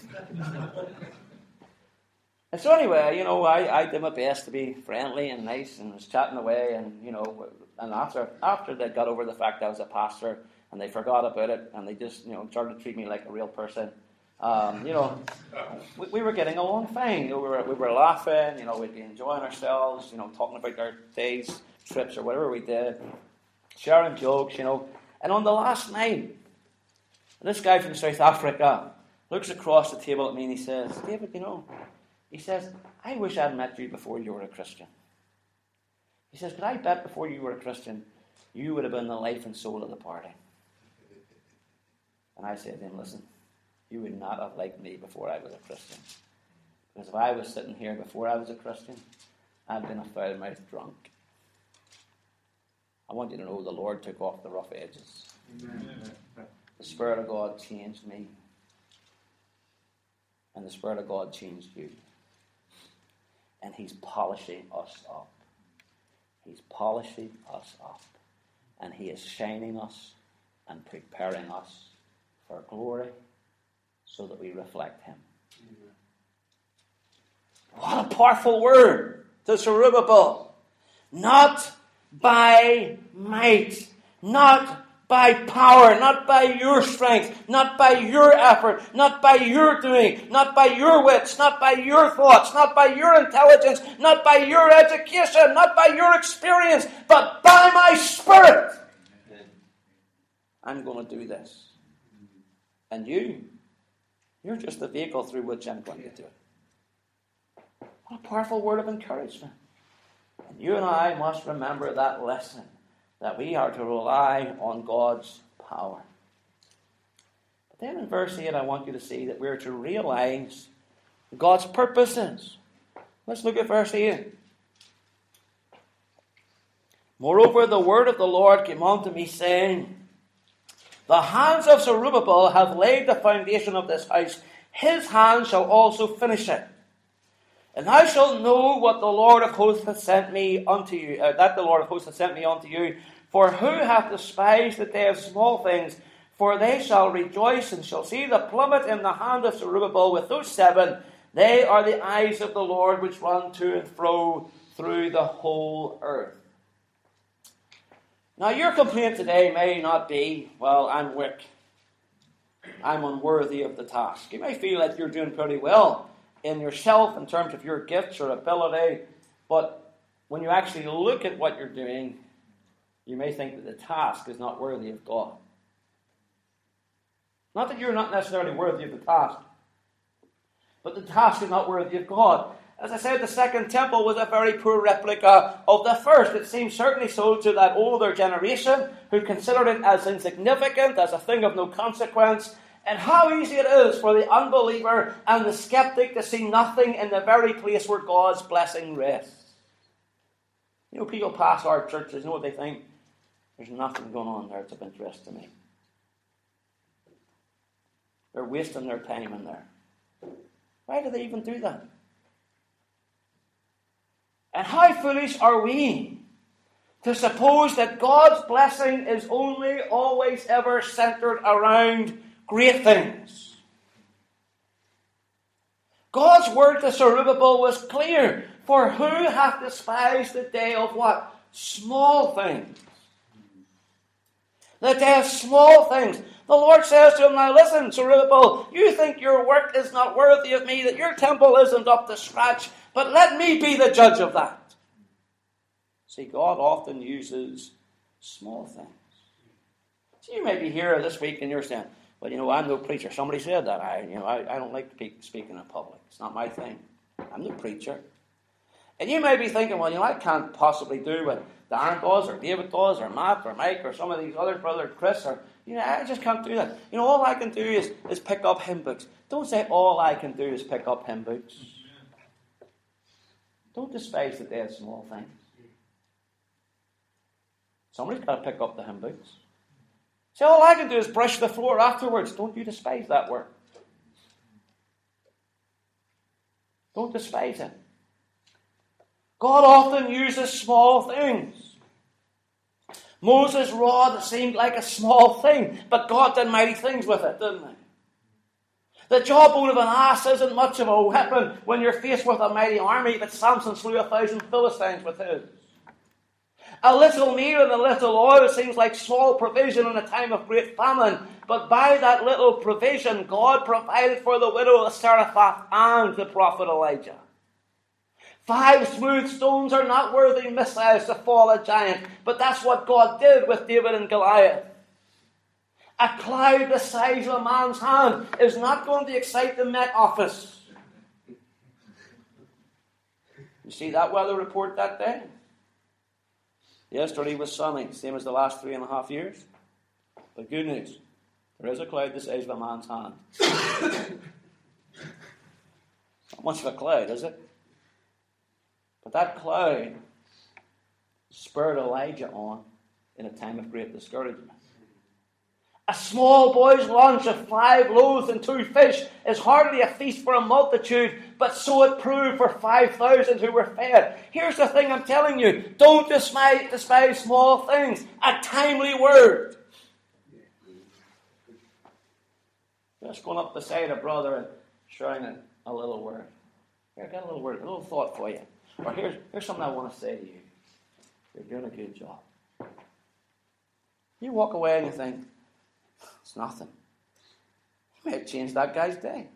And so anyway, you know, I, I did my best to be friendly and nice and was chatting away, and you know, and after after they got over the fact I was a pastor, and they forgot about it, and they just, you know, started to treat me like a real person. Um, you know, we, we were getting along fine. You know, we were we were laughing. You know, we'd be enjoying ourselves. You know, talking about our days, trips, or whatever we did, sharing jokes. You know, and on the last night, this guy from South Africa looks across the table at me and he says, "David, you know," he says, "I wish I'd met you before you were a Christian." He says, "But I bet before you were a Christian, you would have been the life and soul of the party." And I said to him, "Listen, you would not have liked me before I was a Christian. Because if I was sitting here before I was a Christian, I'd been a foul-mouthed drunk. I want you to know the Lord took off the rough edges. Amen. The Spirit of God changed me. And the Spirit of God changed you. And He's polishing us up. He's polishing us up. And He is shining us and preparing us for glory so that we reflect Him." Amen. What a powerful word to Zerubbabel. Not by might, not by power, not by your strength, not by your effort, not by your doing, not by your wits, not by your thoughts, not by your intelligence, not by your education, not by your experience, but by my Spirit. I'm going to do this. And you, you're just the vehicle through which I'm going to do it. What a powerful word of encouragement. And you and I must remember that lesson, that we are to rely on God's power. But then in verse eight, I want you to see that we're to realize God's purposes. Let's look at verse eight. "Moreover, the word of the Lord came unto me, saying, The hands of Zerubbabel have laid the foundation of this house. His hands shall also finish it. And thou shalt know what the Lord of hosts hath sent me unto you, uh, that the Lord of hosts hath sent me unto you. For who hath despised the day of small things? For they shall rejoice and shall see the plummet in the hand of Zerubbabel with those seven. They are the eyes of the Lord which run to and fro through the whole earth." Now your complaint today may not be, "Well, I'm weak. I'm unworthy of the task." You may feel that you're doing pretty well in yourself in terms of your gifts or ability, but when you actually look at what you're doing, you may think that the task is not worthy of God. Not that you're not necessarily worthy of the task, but the task is not worthy of God. As I said, the second temple was a very poor replica of the first. It seems certainly so to that older generation who considered it as insignificant, as a thing of no consequence. And how easy it is for the unbeliever and the skeptic to see nothing in the very place where God's blessing rests. You know, people pass our churches, you know what they think? There's nothing going on there that's of interest to me. They're wasting their time in there. Why do they even do that? And how foolish are we to suppose that God's blessing is only, always, ever centered around great things. God's word to Zerubbabel was clear. For who hath despised the day of what? Small things. The day of small things. The Lord says to him, now listen, Zerubbabel, you think your work is not worthy of me, that your temple isn't up to scratch, but let me be the judge of that. See, God often uses small things. So you may be here this week and you're saying, well, you know, I'm no preacher. Somebody said that. I, you know, I, I don't like speaking in public. It's not my thing. I'm no preacher. And you may be thinking, well, you know, I can't possibly do what Darren does, or David does, or Matt, or Mike, or some of these other brothers, Chris, or, you know, I just can't do that. You know, all I can do is, is pick up hymn books. Don't say all I can do is pick up hymn books. Don't despise the day of small things. Somebody's got to pick up the hymn books. Say, all I can do is brush the floor afterwards. Don't you despise that work. Don't despise it. God often uses small things. Moses' rod seemed like a small thing, but God did mighty things with it, didn't he? The jawbone of an ass isn't much of a weapon when you're faced with a mighty army, but Samson slew a thousand Philistines with his. A little meal and a little oil seems like small provision in a time of great famine, but by that little provision, God provided for the widow of Zarephath and the prophet Elijah. Five smooth stones are not worthy missiles to fall a giant, but that's what God did with David and Goliath. A cloud the size of a man's hand is not going to excite the Met Office. You see that weather report that day? Yesterday was sunny, same as the last three and a half years. But good news, there is a cloud the size of a man's hand. Not much of a cloud, is it? But that cloud spurred Elijah on in a time of great discouragement. A small boy's lunch of five loaves and two fish is hardly a feast for a multitude, but so it proved for five thousand who were fed. Here's the thing I'm telling you. Don't despise, despise small things. A timely word. Just going up beside a brother and sharing a, a little word. Here, I got a little word, a little thought for you. Or here's, here's something I want to say to you. You're doing a good job. You walk away and you think, it's nothing. You may have changed that guy's day.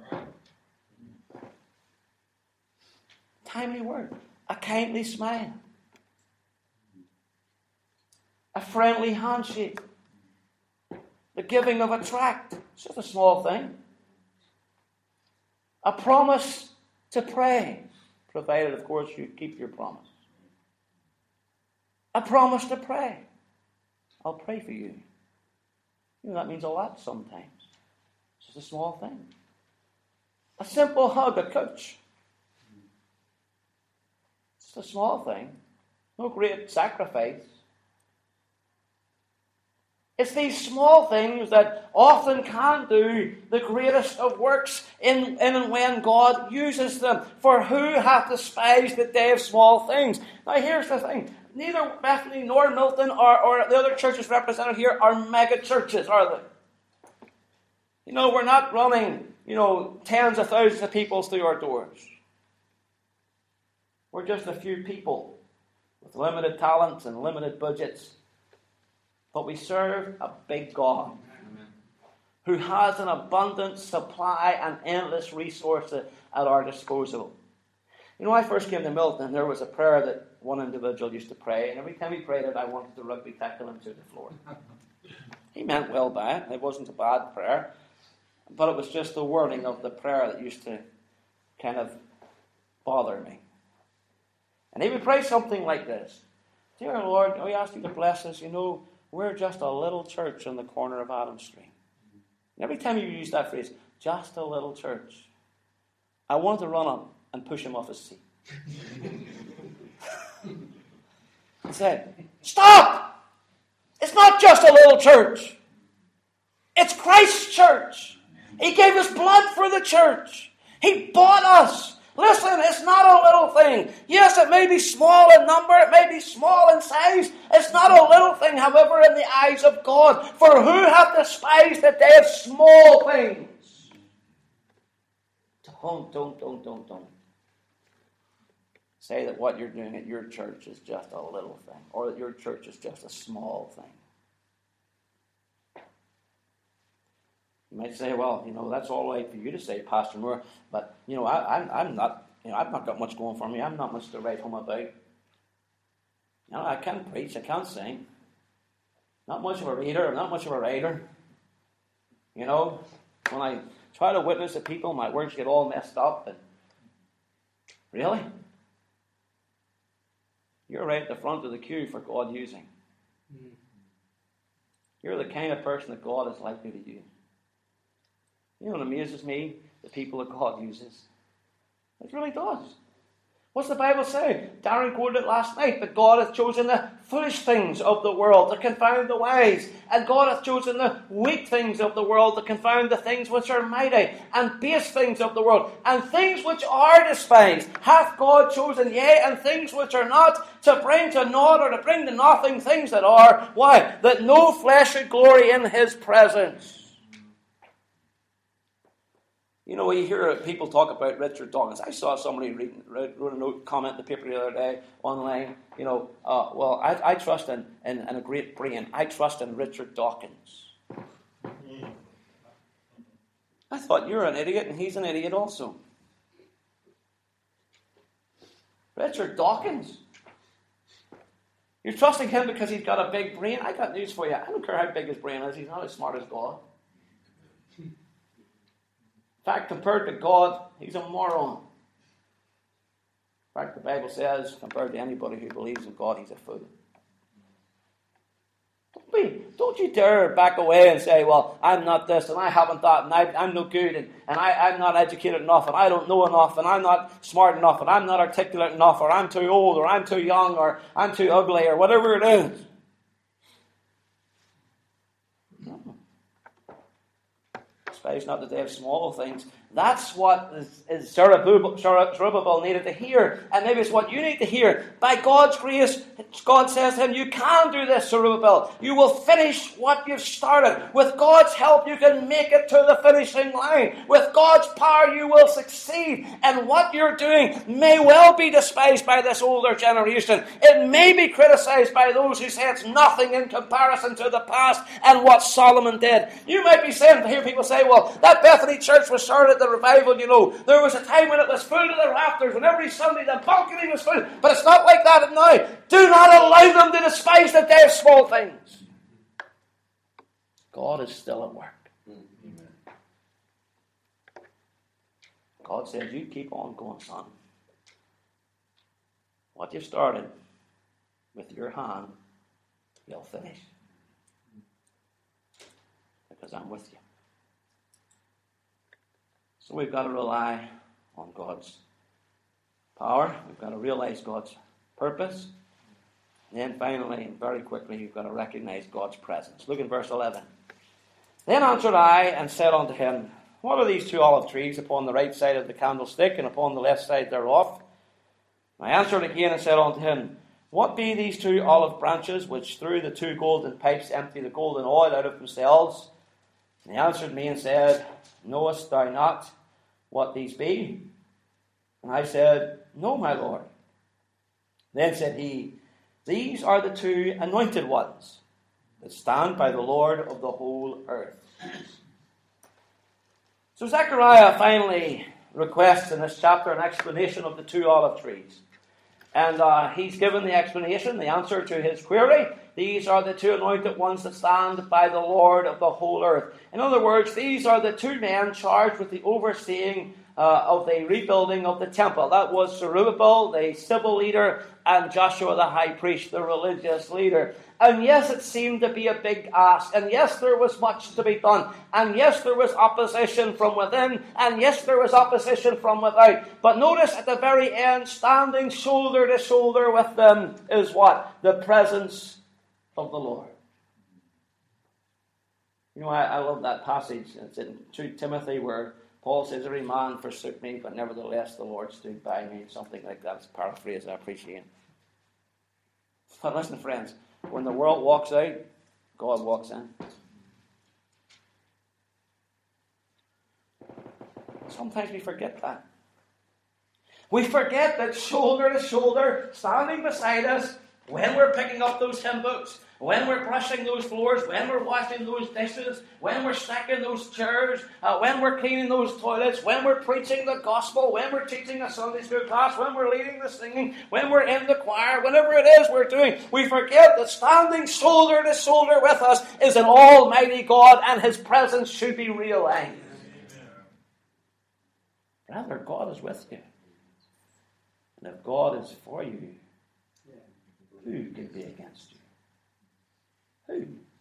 Timely word. A kindly smile. A friendly handshake. The giving of a tract. It's just a small thing. A promise to pray. Provided, of course, you keep your promise. A promise to pray. I'll pray for you. You know, that means a lot sometimes. It's just a small thing. A simple hug, a coach. It's a small thing. No great sacrifice. It's these small things that often can do the greatest of works in, in and when God uses them. For who hath despised the day of small things? Now here's the thing. Neither Bethany nor Milton or, or the other churches represented here are mega churches, are they? You know, we're not running, you know, tens of thousands of people through our doors. We're just a few people with limited talents and limited budgets. But we serve a big God who has an abundant supply and endless resources at our disposal. You know, when I first came to Milton, there was a prayer that one individual used to pray, and every time he prayed it, I wanted to rugby tackle him to the floor. He meant well by it. It wasn't a bad prayer, but it was just the wording of the prayer that used to kind of bother me. And he would pray something like this. Dear Lord, we ask you to bless us. You know, we're just a little church on the corner of Adam Street. And every time you use that phrase, just a little church, I wanted to run up and push him off his seat. He said, stop! It's not just a little church. It's Christ's church. He gave his blood for the church. He bought us. Listen, it's not a little thing. Yes, it may be small in number. It may be small in size. It's not a little thing, however, in the eyes of God. For who hath despised the day of small things? To Don't, don't, don't, don't, don't. Say that what you're doing at your church is just a little thing, or that your church is just a small thing. You might say, well, you know, that's all right for you to say, Pastor Moore, but, you know, I, I'm, I'm not, you know, I've not got much going for me. I'm not much to write home about. You know, I can't preach, I can't sing. Not much of a reader, I'm not much of a writer. You know, when I try to witness to people, my words get all messed up. And really? You're right at the front of the queue for God using. You're the kind of person that God is likely to use. You know what amazes me? The people that God uses. It really does. What's the Bible say? Darren quoted it last night, that God hath chosen the foolish things of the world to confound the wise, and God hath chosen the weak things of the world to confound the things which are mighty, and base things of the world, and things which are despised hath God chosen, yea, and things which are not, to bring to naught or to bring to nothing things that are. Why? That no flesh should glory in his presence. You know, you hear people talk about Richard Dawkins. I saw somebody read, wrote a note, comment in the paper the other day online. You know, uh, well, I, I trust in, in, in a great brain. I trust in Richard Dawkins. I thought, you're an idiot, and he's an idiot also. Richard Dawkins. You're trusting him because he's got a big brain? I got news for you. I don't care how big his brain is. He's not as smart as God. In fact, compared to God, he's a moron. In fact, the Bible says, compared to anybody who believes in God, he's a fool. Don't, be, don't you dare back away and say, well, I'm not this, and I haven't that, and I, I'm no good, and, and I, I'm not educated enough, and I don't know enough, and I'm not smart enough, and I'm not articulate enough, or I'm too old, or I'm too young, or I'm too ugly, or whatever it is. Despise not the day of small things. That's what is, is Zerubbabel, Zerubbabel needed to hear. And maybe it's what you need to hear. By God's grace, God says to him, you can do this, Zerubbabel. You will finish what you've started. With God's help, you can make it to the finishing line. With God's power, you will succeed. And what you're doing may well be despised by this older generation. It may be criticized by those who say it's nothing in comparison to the past and what Solomon did. You might be saying, to hear people say, well, that Bethany church was started at the revival, you know. There was a time when it was full to the rafters, and every Sunday the balcony was full. But it's not like that now. Do not allow them to despise the day of small things. God is still at work. Amen. God says, you keep on going, son. What you've started with your hand, you'll finish. Because I'm with you. So we've got to rely on God's power. We've got to realize God's purpose. And then finally, and very quickly, you've got to recognize God's presence. Look at verse eleven. Then answered I and said unto him, what are these two olive trees upon the right side of the candlestick and upon the left side thereof? I answered again and said unto him, what be these two olive branches which through the two golden pipes empty the golden oil out of themselves? And he answered me and said, knowest thou not what these be? And I said, no, my Lord. Then said he, these are the two anointed ones that stand by the Lord of the whole earth. So Zechariah finally requests in this chapter an explanation of the two olive trees. And uh, he's given the explanation, the answer to his query. These are the two anointed ones that stand by the Lord of the whole earth. In other words, these are the two men charged with the overseeing uh, of the rebuilding of the temple. That was Zerubbabel, the civil leader, and Joshua the high priest, the religious leader. And yes, it seemed to be a big ask. And yes, there was much to be done. And yes, there was opposition from within. And yes, there was opposition from without. But notice at the very end, standing shoulder to shoulder with them is what? The presence of the Lord. You know, I, I love that passage. It's in two Timothy where Paul says, every man forsook me, but nevertheless the Lord stood by me. Something like that. It's a paraphrase I appreciate. But listen, friends. When the world walks out, God walks in. Sometimes we forget that. We forget that shoulder to shoulder, standing beside us, when we're picking up those hymn books, when we're brushing those floors, when we're washing those dishes, when we're stacking those chairs, uh, when we're cleaning those toilets, when we're preaching the gospel, when we're teaching a Sunday school class, when we're leading the singing, when we're in the choir, whatever it is we're doing, we forget that standing shoulder to shoulder with us is an almighty God, and His presence should be realized. Brother, God is with you. And if God is for you, who can be against you? Who?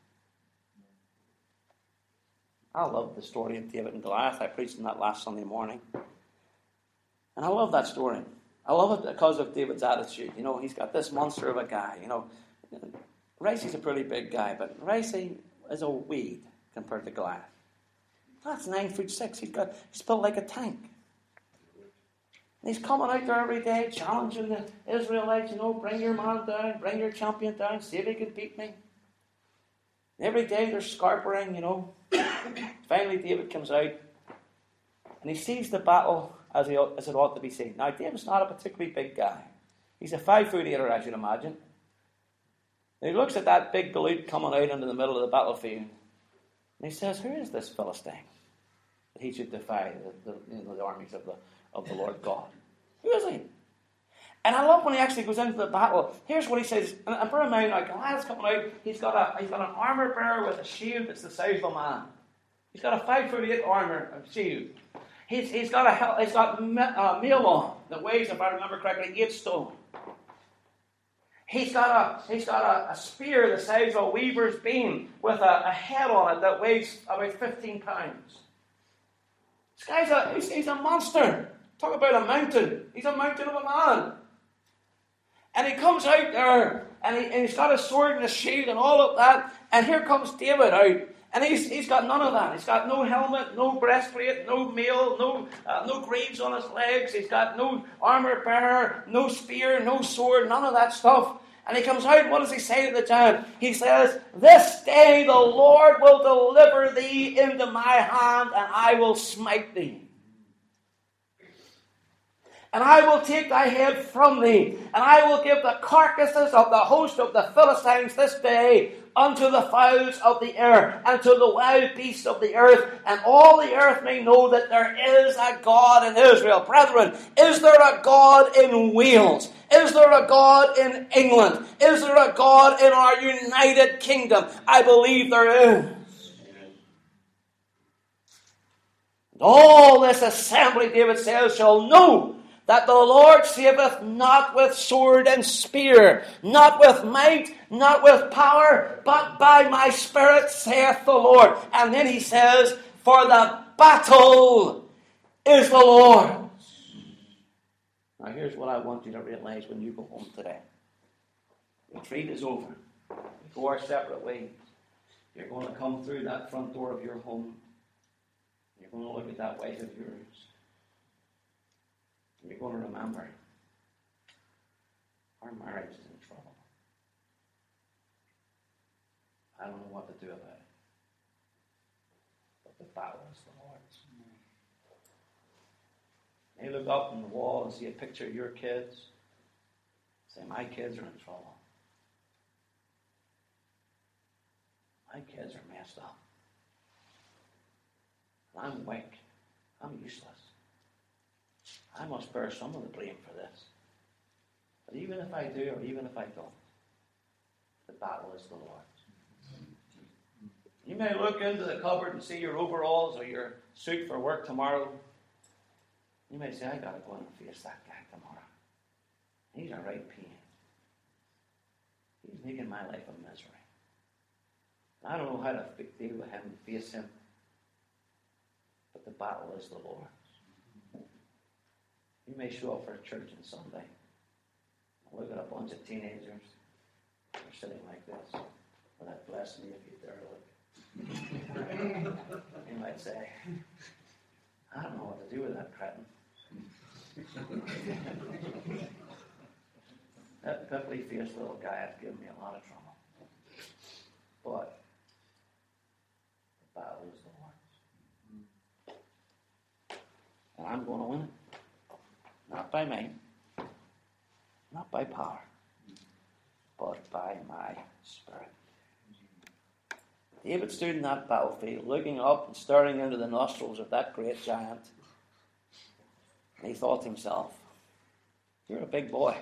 I love the story of David and Goliath. I preached on that last Sunday morning. And I love that story. I love it because of David's attitude. You know, he's got this monster of a guy. You know, Ricey's a pretty big guy, but Ricey is a weed compared to Goliath. That's nine foot six. He's got he's built like a tank. And he's coming out there every day, challenging the Israelites, you know, bring your man down, bring your champion down, see if he can beat me. And every day they're scarpering, you know. Finally David comes out, and he sees the battle as, he, as it ought to be seen. Now, David's not a particularly big guy. He's a five foot eighter, I should imagine. And he looks at that big galoot coming out into the middle of the battlefield, and he says, who is this Philistine that he should defy the, the, you know, the armies of the, of the Lord God? Who is he? And I love when he actually goes into the battle. Here's what he says. And, and bear in mind, like, Goliath's coming out. He's got a he's got an armor bearer with a shield that's the size of a man. He's got a five foot eight armor shield. He's he's got a he's got uh, mail on that weighs, if I remember correctly, eight stone. He's got a he's got a, a spear the size of a weaver's beam with a, a head on it that weighs about fifteen pounds. This guy's a he's, he's a monster. Talk about a mountain. He's a mountain of a man. And he comes out there, and, he, and he's got a sword and a shield and all of that. And here comes David out, and he's he's got none of that. He's got no helmet, no breastplate, no mail, no uh, no greaves on his legs. He's got no armor bearer, no spear, no sword, none of that stuff. And he comes out, what does he say to the giant? He says, this day the Lord will deliver thee into my hand, and I will smite thee. And I will take thy head from thee, and I will give the carcasses of the host of the Philistines this day unto the fowls of the air, and to the wild beasts of the earth, and all the earth may know that there is a God in Israel. Brethren, is there a God in Wales? Is there a God in England? Is there a God in our United Kingdom? I believe there is. And all this assembly, David says, shall know that the Lord saveth not with sword and spear, not with might, not with power, but by my Spirit, saith the Lord. And then he says, for the battle is the Lord's. Now here's what I want you to realize when you go home today. The retreat is over. We go our separate ways. You're going to come through that front door of your home. You're going to look at that wife of yours. You're going to remember our marriage is in trouble. I don't know what to do about it. But the battle is the Lord's. You look up on the wall and see a picture of your kids. Say, my kids are in trouble. My kids are messed up. And I'm weak. I'm useless. I must bear some of the blame for this. But even if I do, or even if I don't, the battle is the Lord's. You may look into the cupboard and see your overalls or your suit for work tomorrow. You may say, I got to go and face that guy tomorrow. He's a right pain. He's making my life a misery. I don't know how to deal with him and face him. But the battle is the Lord's. You may show up for church on Sunday and look at a bunch of teenagers. They're sitting like this. Well, that bless me if you dare look. You might say, I don't know what to do with that cretin. That pimply-faced little guy has given me a lot of trouble. But the battle is the Lord's. I'm going to win it. Not by might, not by power, but by my Spirit. David stood in that battlefield, looking up and staring into the nostrils of that great giant. And he thought to himself, you're a big boy,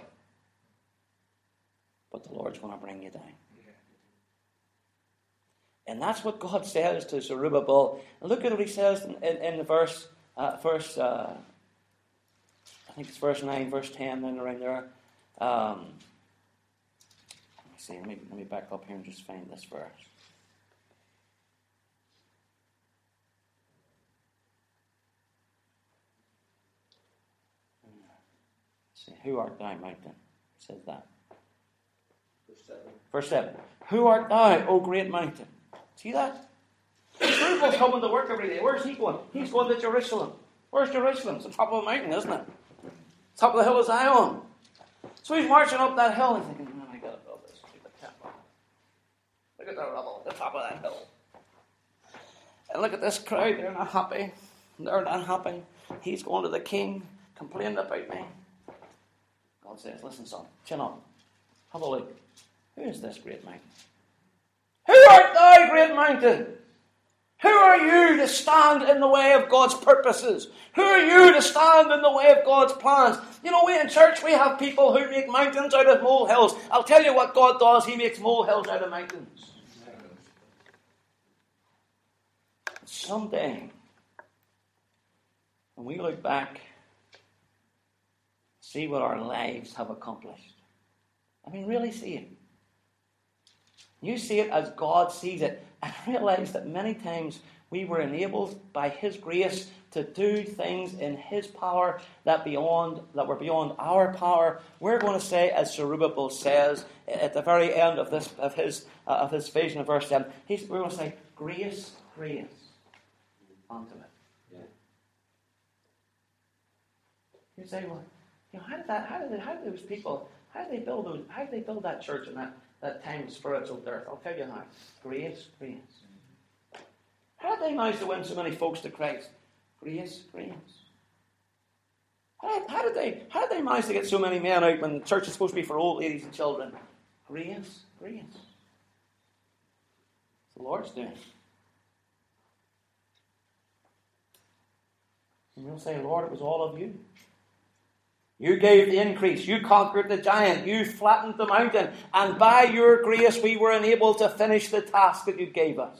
but the Lord's going to bring you down. And that's what God says to Zerubbabel. Look at what he says in, in, in the verse, uh, verse uh, I think it's verse nine, verse ten, then around there. Um, let me see, let me, let me back up here and just find this verse. Let's see, who art thou, mountain? It says that. Verse seven. Verse seven. Who art thou, O great mountain? See that? Zerubbabel's coming to work every day. Where's he going? He's going to Jerusalem. Where's Jerusalem? It's the top of a mountain, isn't it? Top of the hill of Zion. So he's marching up that hill and thinking, man, I gotta build this stupid temple. Look at the rubble at the top of that hill. And look at this crowd, they're not happy. They're not happy. He's going to the king, complaining about me. God says, listen, son, chin up. Have a look. Who is this great mountain? Who art thou, great mountain? Who are you to stand in the way of God's purposes? Who are you to stand in the way of God's plans? You know, we in church, we have people who make mountains out of molehills. I'll tell you what God does. He makes molehills out of mountains. Someday, when we look back, see what our lives have accomplished. I mean, really see it. You see it as God sees it, and realize that many times we were enabled by His grace to do things in His power that beyond that were beyond our power. We're going to say, as Zerubbabel says at the very end of this of his uh, of his vision of verse seven, he's, we're going to say, grace, grace unto it. Yeah. You say, well, you know, how did that? How did they, how did those people? How did they build those? How did they build that church in that? That time of spiritual dearth? I'll tell you how. Grace, grace. How did they manage to win so many folks to Christ? Grace, grace. How, how did they how did they manage to get so many men out when the church is supposed to be for old ladies and children? Grace, grace. It's the Lord's doing. And we'll say, Lord, it was all of you. You gave the increase. You conquered the giant. You flattened the mountain. And by your grace, we were enabled to finish the task that you gave us.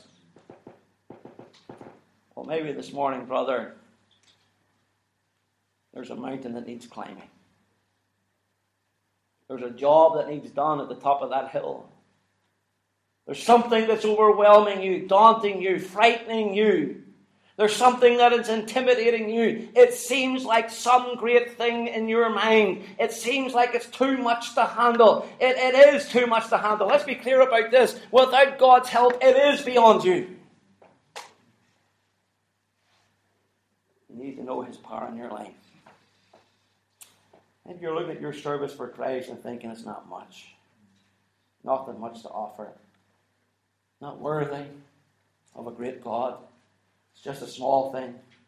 Well, maybe this morning, brother, there's a mountain that needs climbing. There's a job that needs done at the top of that hill. There's something that's overwhelming you, daunting you, frightening you. There's something that is intimidating you. It seems like some great thing in your mind. It seems like it's too much to handle. It, it is too much to handle. Let's be clear about this. Without God's help, it is beyond you. You need to know His power in your life. If you're looking at your service for Christ and thinking it's not much, nothing much to offer, not worthy of a great God, it's just a small thing.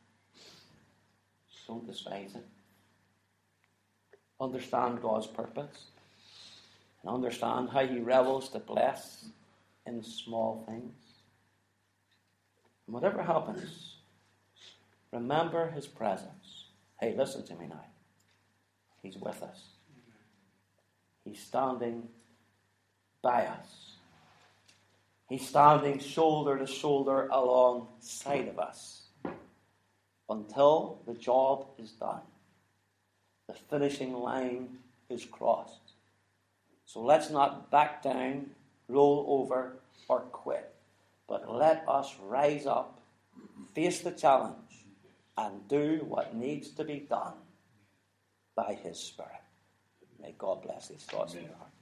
Don't despise it. Understand God's purpose. And understand how He revels to bless in small things. And whatever happens, remember His presence. Hey, listen to me now. He's with us. He's standing by us. He's standing shoulder to shoulder alongside of us until the job is done. The finishing line is crossed. So let's not back down, roll over, or quit. But let us rise up, face the challenge, and do what needs to be done by His Spirit. May God bless these thoughts in your heart.